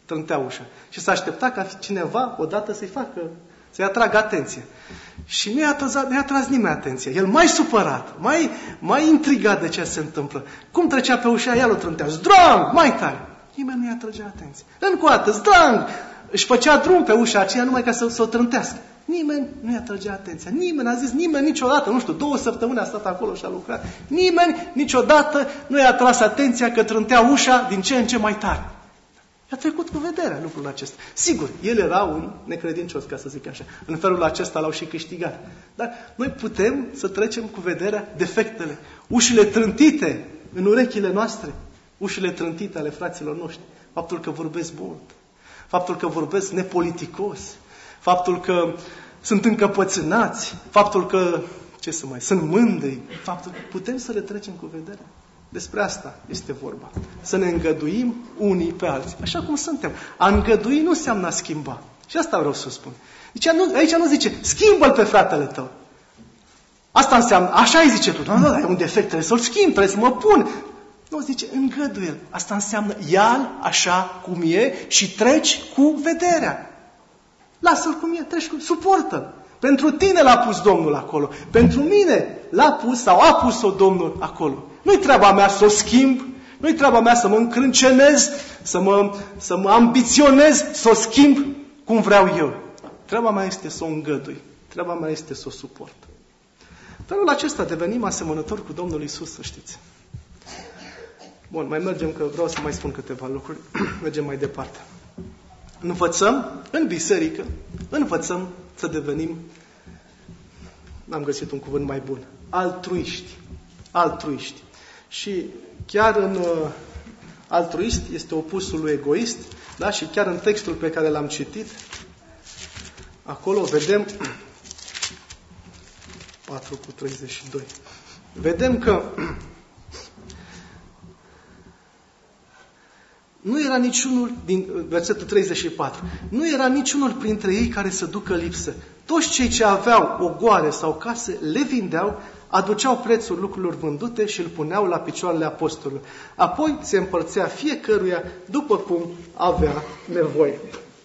C: trântea ușa. Și s-a aștepta ca cineva odată să-i facă, să-i atragă atenție. Și nu i-a atras, nu i-a atras nimeni atenție. El mai supărat, mai, mai intrigat de ce se întâmplă. Cum trecea pe ușa, ea l-o trântea. Zdrang! Mai tare! Nimeni nu i-a atragea atenție. Încă o dată, zdrang! Își făcea drum pe ușa aceea numai ca să, să o trântească. Nimeni nu i-a trăgea atenția. Nimeni a zis, nimeni niciodată, nu știu, două săptămâni a stat acolo și a lucrat. Nimeni niciodată nu i-a atras atenția că trântea ușa din ce în ce mai tare. I-a trecut cu vederea lucrul acesta. Sigur, el era un necredincios, ca să zic așa. În felul acesta l-au și câștigat. Dar noi putem să trecem cu vederea defectele. Ușile trântite în urechile noastre. Ușile trântite ale fraților noștri. Faptul că vorbesc mult. Faptul că vorbesc nepoliticos. Faptul că sunt încăpățânați. Faptul că, ce să mai, sunt mândri. Faptul că putem să le trecem cu vederea. Despre asta este vorba. Să ne îngăduim unii pe alții. Așa cum suntem. A îngădui nu înseamnă a schimba. Și asta vreau să spun. Deci, nu, aici nu zice, schimbă-l pe fratele tău. Asta înseamnă, așa îi zice tu. Nu, nu, e un defect, trebuie să-l schimb, trebuie să mă pun. Nu, zice, îngăduie-l. Asta înseamnă, ia-l așa cum e și treci cu vederea. Lasă-l cum e, treci cu, suportă-l. Pentru tine l-a pus Domnul acolo. Pentru mine l-a pus sau a pus-o Domnul acolo. Nu-i treaba mea să o schimb, nu-i treaba mea să mă încrâncenez, să mă, să mă ambiționez, să o schimb cum vreau eu. Treaba mea este să o îngădui. Treaba mea este să o suport. Felul acesta devenim asemănători cu Domnul Iisus, să știți. Bun, mai mergem, că vreau să mai spun câteva lucruri. Mergem mai departe. Învățăm în biserică, învățăm să devenim, n-am găsit un cuvânt mai bun, altruiști. Altruiști. Și chiar în uh, altruist este opusul lui egoist, da? Și chiar în textul pe care l-am citit, acolo vedem patru cu treizeci și doi. Vedem că nu era niciunul, din versetul treizeci și patru, nu era niciunul printre ei care să ducă lipsă. Toți cei ce aveau ogoare sau case le vindeau, aduceau prețul lucrurilor vândute și îl puneau la picioarele apostolului. Apoi se împărțea fiecăruia după cum avea nevoie.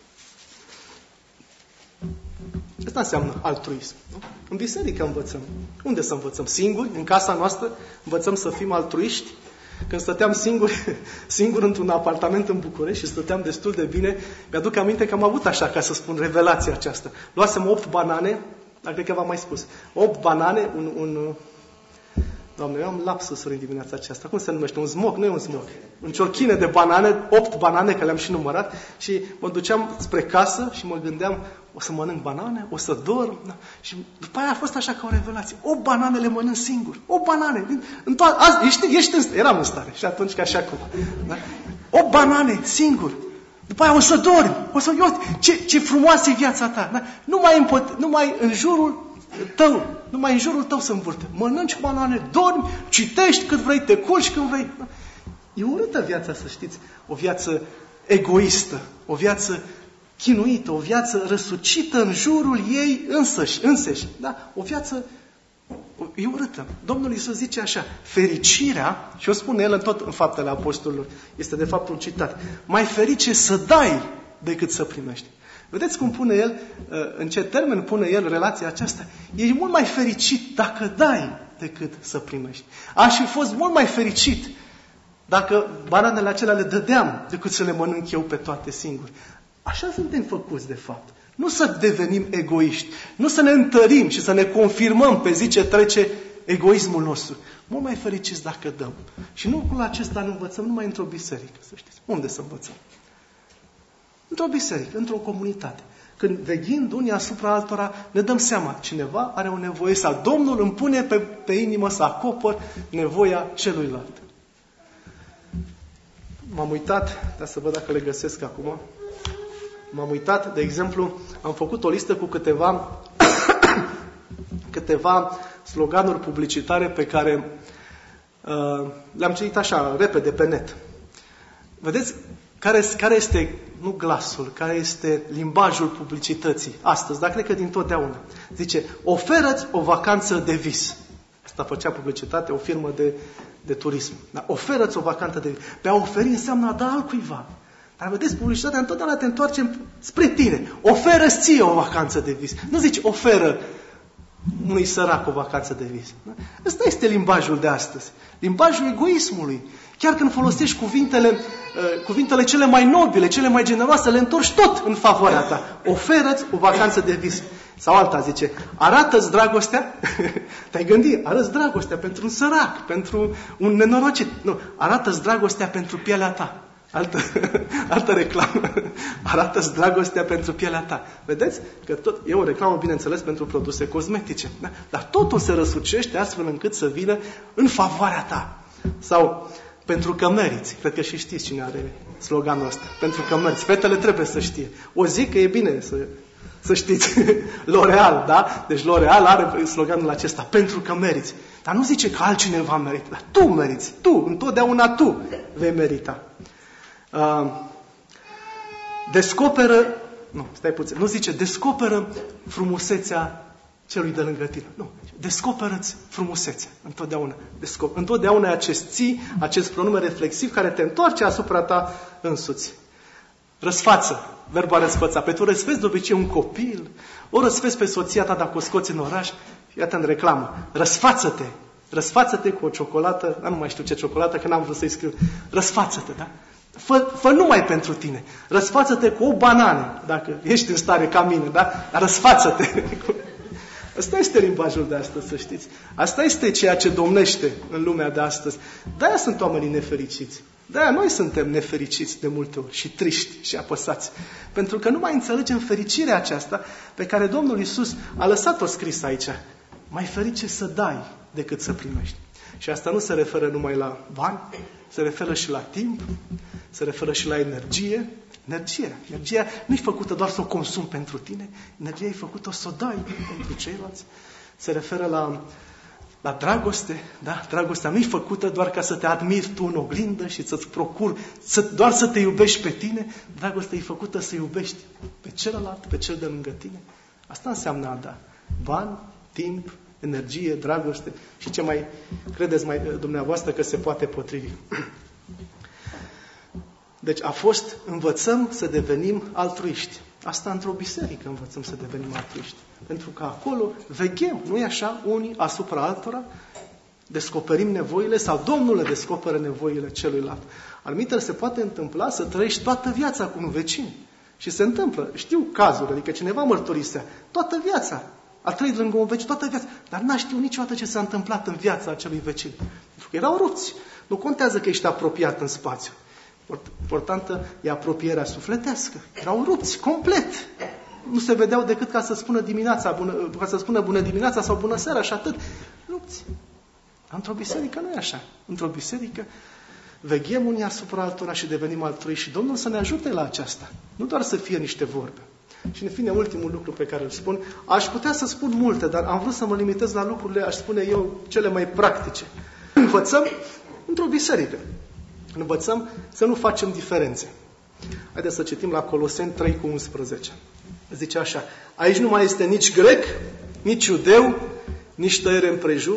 C: Asta înseamnă altruism. Nu? În biserică învățăm. Unde să învățăm? Singuri? În casa noastră? Învățăm să fim altruiști? Când stăteam singur, singur într-un apartament în București și stăteam destul de bine, mi-aduc aminte că am avut așa, ca să spun, revelația aceasta. Luasem opt banane, dar cred că v-am mai spus. opt banane, un... un Doamne, eu am lapsusuri în dimineața aceasta. Cum se numește? Un zmoc? Nu e un zmoc. Un ciorchine de banane, opt banane, că le-am și numărat, și mă duceam spre casă și mă gândeam, o să mănânc banane, o să dorm. Da? Și după aia a fost așa ca o revelație. opt banane le mănânc singur. opt banane. În to- azi, ești, ești în stare. Eram în stare. Și atunci ca și acum. Da? opt banane singur. După aia o să dormi. O să, eu, ce, ce frumoasă e viața ta. Da? Nu mai, în pot, nu mai în jurul tău, numai în jurul tău se învârte. Mănânci banane, dormi, citești cât vrei, te culci când vrei. E urâtă viața, să știți. O viață egoistă, o viață chinuită, o viață răsucită în jurul ei însăși, însăși. Da? O viață e urâtă. Domnul Iisus zice așa, fericirea, și o spune El în tot în Faptele Apostolilor, este de fapt un citat, mai ferice să dai decât să primești. Vedeți cum pune El, în ce termen pune El relația aceasta? E mult mai fericit dacă dai decât să primești. Aș fi fost mult mai fericit dacă bananele acelea le dădeam decât să le mănânc eu pe toate singur. Așa suntem făcuți de fapt. Nu să devenim egoiști, nu să ne întărim și să ne confirmăm pe zi ce trece egoismul nostru. Mult mai fericiți dacă dăm. Și nu lucrul acesta ne învățăm numai într-o biserică, să știți. Unde să învățăm? Într-o biserică, într-o comunitate. Când veghind unii asupra altora, ne dăm seama, cineva are o nevoie sau Domnul îmi pune pe, pe inimă să acopăr nevoia celuilalt. M-am uitat, dar să văd dacă le găsesc acum. M-am uitat, de exemplu, am făcut o listă cu câteva câteva sloganuri publicitare pe care uh, le-am citit așa, repede, pe net. Vedeți? Care, care este, nu glasul, care este limbajul publicității astăzi, dar cred că dintotdeauna. Zice, oferă-ți o vacanță de vis. Asta făcea publicitate, o firmă de, de turism. Da? Oferă-ți o vacanță de vis. Pe a oferi înseamnă a da altcuiva. Dar vedeți, publicitatea întotdeauna te întoarce spre tine. Oferă-ți ție o vacanță de vis. Nu zici, oferă unui sărac o vacanță de vis. Da? Ăsta este limbajul de astăzi. Limbajul egoismului. Chiar când folosești cuvintele, uh, cuvintele cele mai nobile, cele mai generoase, le întorci tot în favoarea ta. Oferă-ți o vacanță de vis. Sau alta zice, arată-ți dragostea, te-ai gândit, arăți dragostea pentru un sărac, pentru un nenorocit. Nu, arată-ți dragostea pentru pielea ta. Altă, altă reclamă. Arată-ți dragostea pentru pielea ta. Vedeți? Că tot, e o reclamă, bineînțeles, pentru produse cosmetice. Da? Dar totul se răsucește astfel încât să vină în favoarea ta. Sau pentru că meriți. Cred că și știți cine are sloganul ăsta. Pentru că meriți. Fetele trebuie să știe. O zi că e bine să, să știți. L'Oreal, da? Deci L'Oreal are sloganul acesta. Pentru că meriți. Dar nu zice că altcineva merită. Dar tu meriți. Tu, întotdeauna tu vei merita. Uh, descoperă, nu, stai puțin, nu zice, descoperă frumusețea celui de lângă tine. Nu, descoperă-ți frumusețea, întotdeauna. Descoperă. Întotdeauna acest ții, acest pronume reflexiv care te întoarce asupra ta însuți. Răsfață, verba răsfăța. Pe tu răsfeți de obicei un copil, o răsfeți pe soția ta dacă o scoți în oraș, iată în reclamă, răsfață-te. Răsfață-te cu o ciocolată, nu mai știu ce ciocolată, că n-am vrut să-i scriu. Răsfață-te, da? Fă, fă numai pentru tine. Răsfață-te cu o banană, dacă ești în stare ca mine, da? Dar răsfață-te. Asta este limbajul de astăzi, să știți. Asta este ceea ce domnește în lumea de astăzi. De-aia sunt oamenii nefericiți. De-aia noi suntem nefericiți de multe ori și triști și apăsați. Pentru că nu mai înțelegem fericirea aceasta pe care Domnul Iisus a lăsat-o scris aici. Mai ferice să dai decât să primești. Și asta nu se referă numai la bani, se referă și la timp, se referă și la energie. Energia, energia nu e făcută doar să o consumi pentru tine, energia e făcută să o dai pentru ceilalți. Se referă la, la dragoste, da? Dragostea nu e făcută doar ca să te admiri tu în oglindă și să-ți procuri, să, doar să te iubești pe tine. Dragostea e făcută să iubești pe celălalt, pe cel de lângă tine. Asta înseamnă a da. Bani, timp, energie, dragoste și ce mai credeți mai dumneavoastră că se poate potrivi. Deci a fost, învățăm să devenim altruiști. Asta într-o biserică învățăm să devenim altruiști. Pentru că acolo veghem, nu e așa, unii asupra altora, descoperim nevoile sau Domnul le descoperă nevoile celuilalt. Alminteri se poate întâmpla să trăiești toată viața cu un vecin. Și se întâmplă, știu cazuri, adică cineva mărturisea, toată viața. A trăit lângă un vecin toată viața, dar n-a știut niciodată ce s-a întâmplat în viața acelui vecin. Pentru că erau rupți. Nu contează că ești apropiat în spațiu. Importantă e apropierea sufletească. Erau rupți, complet. Nu se vedeau decât ca să spună dimineața, bună, ca să spună bună dimineața sau bună seara și atât. Rupți. Dar într-o biserică nu e așa. Într-o biserică veghem unii asupra altora și devenim altruiști. Și Domnul să ne ajute la aceasta. Nu doar să fie niște vorbe. Și în fine, ultimul lucru pe care îl spun, aș putea să spun multe, dar am vrut să mă limitez la lucrurile, aș spune eu, cele mai practice. Învățăm într-o biserică. Învățăm să nu facem diferențe. Haideți să citim la Coloseni trei cu unsprezece. Zice așa, aici nu mai este nici grec, nici iudeu, nici tăiere împrejur,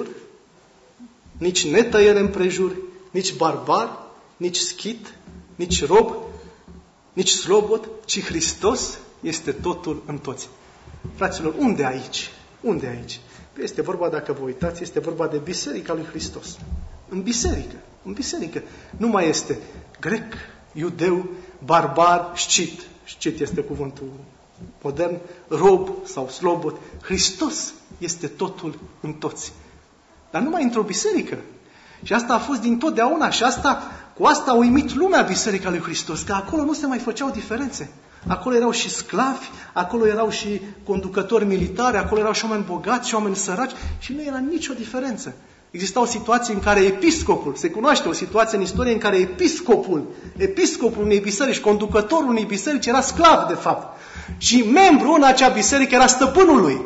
C: nici netăiere împrejur, nici barbar, nici schit, nici rob, nici slobod, ci Hristos este totul în toți. Fraților, unde aici? Unde aici? Este vorba, dacă vă uitați, este vorba de Biserica lui Hristos. În biserică. În biserică. Nu mai este grec, iudeu, barbar, scit. Scit este cuvântul modern, rob sau slobod. Hristos este totul în toți. Dar numai într-o biserică. Și asta a fost din totdeauna și asta, cu asta a uimit lumea Biserica lui Hristos, că acolo nu se mai făceau diferențe. Acolo erau și sclavi, acolo erau și conducători militari, acolo erau și oameni bogați și oameni săraci și nu era nicio diferență. Exista o situație în care episcopul, se cunoaște o situație în istorie în care episcopul, episcopul unei biserici, conducătorul unei biserici era sclav de fapt. Și membru în acea biserică era stăpânul lui.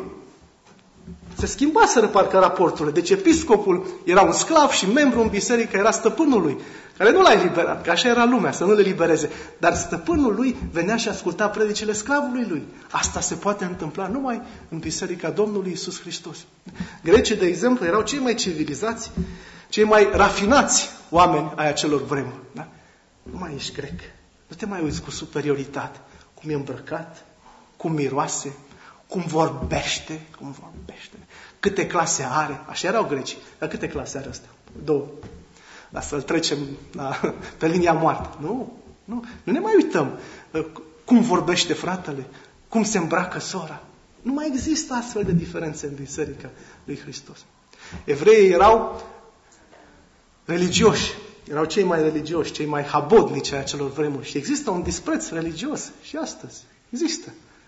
C: Se schimbaseră parcă raporturile. Deci episcopul era un sclav și membru în biserică era stăpânul lui, care nu l-a eliberat, că așa era lumea, să nu le libereze. Dar stăpânul lui venea și asculta predicile sclavului lui. Asta se poate întâmpla numai în biserica Domnului Iisus Hristos. Grecii, de exemplu, erau cei mai civilizați, cei mai rafinați oameni ai acelor vremuri. Da? Nu mai ești grec, Nu te mai uiți cu superioritate. Cum e îmbrăcat, cum miroase, cum vorbește, cum vorbește, câte clase are. Așa erau grecii. Dar câte clase are ăsta? Două. Dar să-l trecem la, pe linia moartă. Nu, nu, nu ne mai uităm. Cum vorbește fratele, cum se îmbracă sora. Nu mai există astfel de diferențe în Biserica lui Hristos. Evreii erau religioși. Erau cei mai religioși, cei mai habodnici ai acelor vremuri. Și există un dispreț religios și astăzi. Există.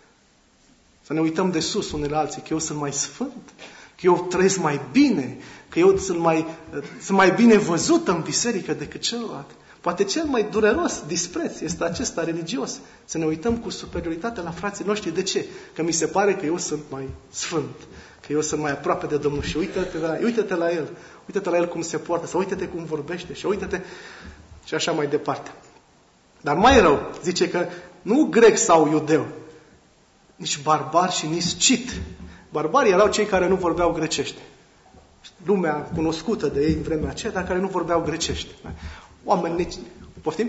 C: Să ne uităm de sus unii la alții, că eu sunt mai sfânt, că eu trăiesc mai bine, că eu sunt mai, sunt mai bine văzut în biserică decât celălalt. Poate cel mai dureros dispreț este acesta religios. Să ne uităm cu superioritate la frații noștri. De ce? Că mi se pare că eu sunt mai sfânt, că eu sunt mai aproape de Domnul și uite-te la, uite-te la El, uite-te la El cum se poartă, sau uite-te cum vorbește și uite-te și așa mai departe. Dar mai rău, zice că nu grec sau iudeu, nici barbar și nici cit. Barbarii erau cei care nu vorbeau grecește. Lumea cunoscută de ei în vremea aceea, dar care nu vorbeau grecește. Oameni nici... Poftim?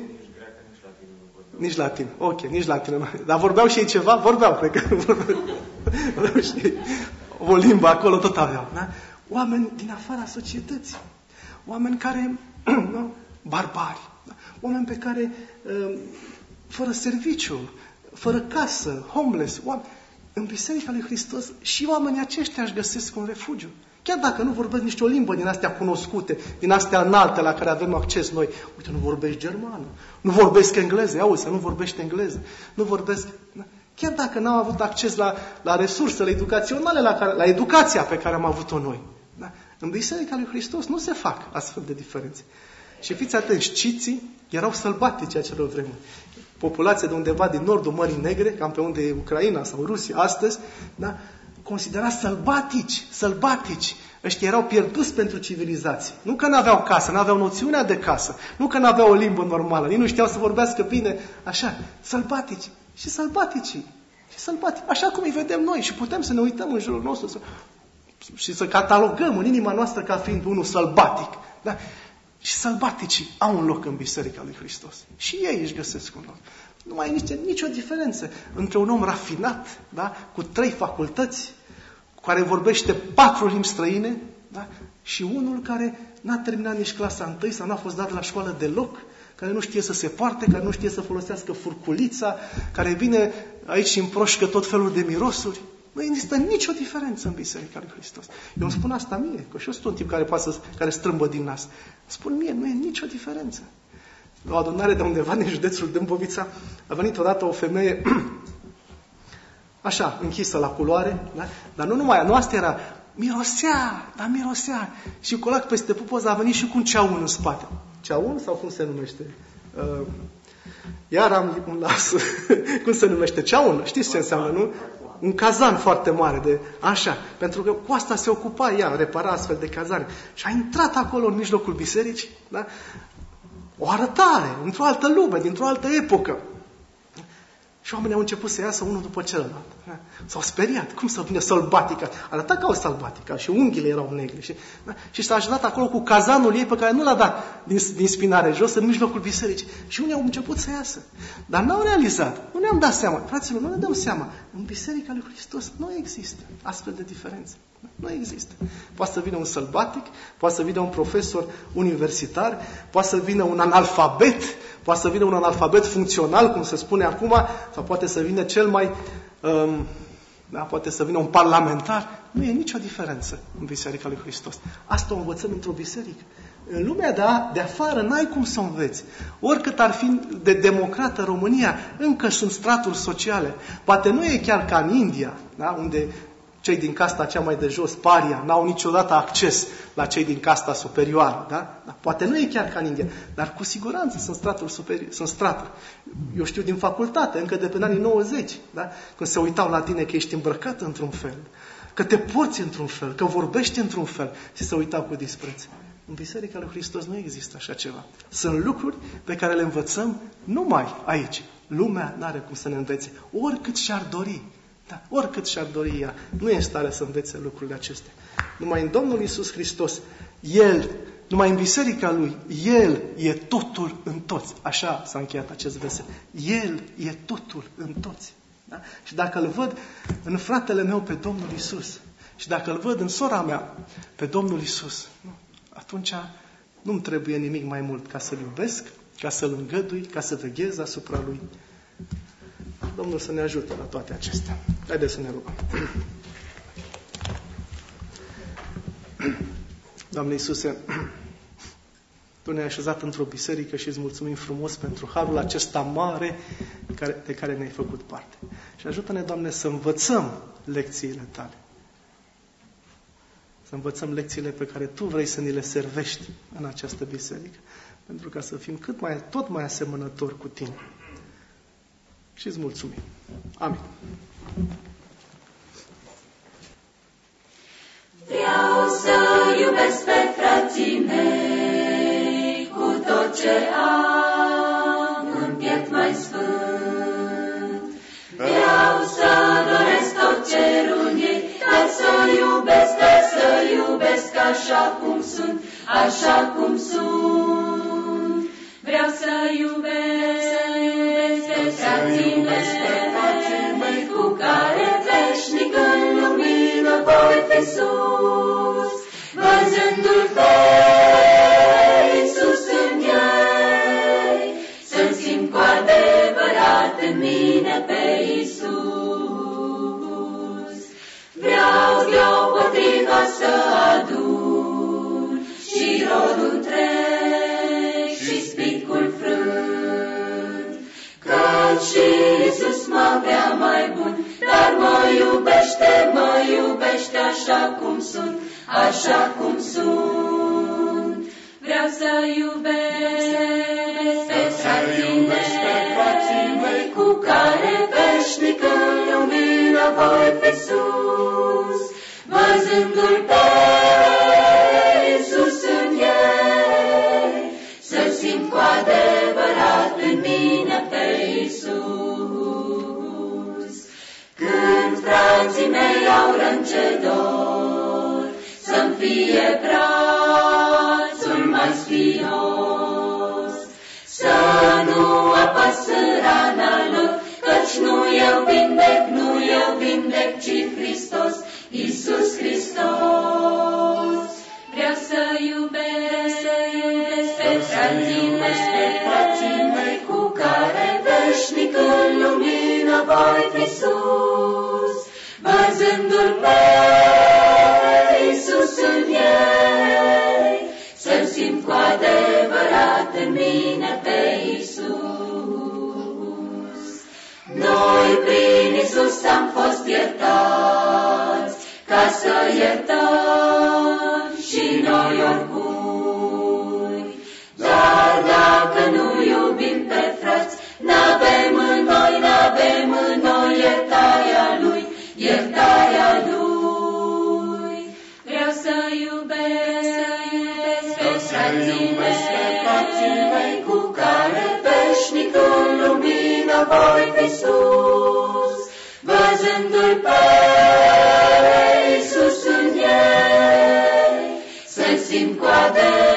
C: Nici latin. Ok, nici latin. Dar vorbeau și ei ceva? Vorbeau, cred că. Vorbeau și ei. O limbă acolo tot aveau. Da? Oameni din afara societății. Oameni care... nu? Barbari. Da? Oameni pe care... fără serviciu, fără casă, homeless. Oameni. În Biserica lui Hristos și oamenii aceștia își găsesc un refugiu. Chiar dacă nu vorbesc nici o limbă din astea cunoscute, din astea înalte la care avem acces noi. Uite, nu vorbești germană, nu vorbesc engleză, auzi, nu vorbești engleză, nu vorbesc... Chiar dacă n-au avut acces la, la resursele educaționale, la, care, la educația pe care am avut-o noi. Da? În Biserica lui Hristos nu se fac astfel de diferențe. Și fiți atenți, ciții erau sălbatici acelor vremuri. Populația de undeva din nordul Mării Negre, cam pe unde e Ucraina sau Rusia astăzi, da? Considera sălbatici, sălbatici. Ăștia erau pierduți pentru civilizație. Nu că n-aveau casă, n-aveau noțiunea de casă, nu că n-aveau o limbă normală, nici nu știau să vorbească bine, așa, sălbatici. Și sălbaticii, și sălbatici, așa cum îi vedem noi și putem să ne uităm în jurul nostru să, și să catalogăm în inima noastră ca fiind unul sălbatic. Da? Și sălbaticii au un loc în Biserica lui Hristos. Și ei își găsesc un loc. Nu mai este nicio diferență între un om rafinat, da? Cu trei facultăți, care vorbește patru limbi străine, da? Și unul care n-a terminat nici clasa întâi sau n-a fost dat la școală deloc, care nu știe să se poarte, care nu știe să folosească furculița, care vine aici și împroșcă tot felul de mirosuri. Nu există nicio diferență în Biserica lui Hristos. Eu îmi spun asta mie, că și eu sunt un tip care, poate să, care strâmbă din nas. Spun mie, nu e nicio diferență. La o adunare de undeva din județul Dâmbovița a venit odată o femeie așa, închisă la culoare, da? Dar nu numai, nu asta era, mirosea, dar mirosea. Și colac peste pupoză a venit și cu un ceaun în spate. Ceaun sau cum se numește? Uh, iar am un las. Cum se numește? Ceaun. Știți ce înseamnă, nu? Un cazan foarte mare de așa. Pentru că cu asta se ocupa ea, repara astfel de cazane. Și a intrat acolo în mijlocul bisericii, da? O arătare, într-o altă lume, dintr-o altă epocă. Și oamenii au început să iasă unul după celălalt. S-au speriat. Cum să vină sălbatica? Arăta ca o sălbatică și unghiile erau negre. Și, da? Și s-a ajutat acolo cu cazanul ei pe care nu l-a dat din, din spinare jos, în mijlocul bisericii. Și unii au început să iasă. Dar n-au realizat. Nu ne-am dat seama. Fraților, nu ne dăm seama. În Biserica lui Hristos nu există astfel de diferențe. Nu există. Poate să vină un sălbatic, poate să vină un profesor universitar, poate să vină un analfabet, poate să vină un analfabet funcțional, cum se spune acum, sau poate să vină cel mai... Um, da, poate să vină un parlamentar. Nu e nicio diferență în Biserica lui Hristos. Asta o învățăm într-o biserică. În lumea de, a, de afară n-ai cum să înveți. Oricât ar fi de democrată România, încă sunt straturi sociale. Poate nu e chiar ca în India, da, unde cei din casta cea mai de jos, paria, n-au niciodată acces la cei din casta superioară. Da? Da, poate nu e chiar ca în India, dar cu siguranță sunt straturi superi- sunt straturi. Eu știu din facultate, încă de pe anii nouăzeci, da? Când se uitau la tine că ești îmbrăcat într-un fel, că te porți într-un fel, că vorbești într-un fel și se uitau cu dispreț. În Biserica lui Hristos nu există așa ceva. Sunt lucruri pe care le învățăm numai aici. Lumea n-are cum să ne învețe, oricât și-ar dori. Da, oricât și-ar dori ea, nu e în stare să învețe lucrurile acestea. Numai în Domnul Iisus Hristos, El numai în biserica lui, El e totul în toți. Așa s-a încheiat acest verset. El e totul în toți. Da? Și dacă îl văd în fratele meu pe Domnul Iisus, și dacă îl văd în sora mea pe Domnul Iisus, atunci nu-mi trebuie nimic mai mult ca să-L iubesc, ca să-L îngădui, ca să veghez asupra Lui. Domnul să ne ajute la toate acestea. Haideți să ne rugăm. Doamne Iisuse, Tu ne-ai așezat într-o biserică și îți mulțumim frumos pentru harul acesta mare de care ne-ai făcut parte. Și ajută-ne, Doamne, să învățăm lecțiile Tale. Să învățăm lecțiile pe care Tu vrei să ni le servești în această biserică. Pentru ca să fim cât mai, tot mai asemănători cu Tine. Și îți mulțumim. Amin.
A: Vreau să iubesc pe frații mei cu tot ce am în piept mai sfânt. Vreau să doresc tot cerul ei, dar să iubesc, dar să iubesc așa cum sunt, așa cum sunt. Vreau să iubesc pe frații mei cu care veșnic în lumină voi fi sus, văzându-L pe Iisus în ei, să-L simt cu adevărat în mine pe Iisus. Vreau deopotrivă să adun și rodul întreg și spicul frânt, căci și Iisus mă vrea mai bun, dar mă iubește, mă iubește așa cum sunt, așa cum sunt. Vreau să iubesc pe frații mei cu care veșnic în lumină voi fi sus, văzându-L pe Iisus în ei, să-L simt cu adevărat în mine pe Iisus. Când frații mei au râncedor, să-mi fie brațul mai sfios, să nu apăs în rana lor, căci nu eu vindec, nu eu vindec, ci Hristos, Iisus Hristos. Vreau să iubesc, să iubesc pe frații mei cu care veșnic în lumină voi fi sus, văzându-L pe Iisus în ei, să-L simt cu adevărat în mine pe Iisus. Noi prin Iisus am fost iertați, ca să iertăm și noi oricui. Dar dacă nu iubim pe frați, n-avem în noi, n-avem în noi iertarea Lui, iertarea Lui. Vreau să iubesc pe frații mei cu care veșnic în lumină voi fi sus, văzându-L pe Iisus în ei, să-L simt cu adevărat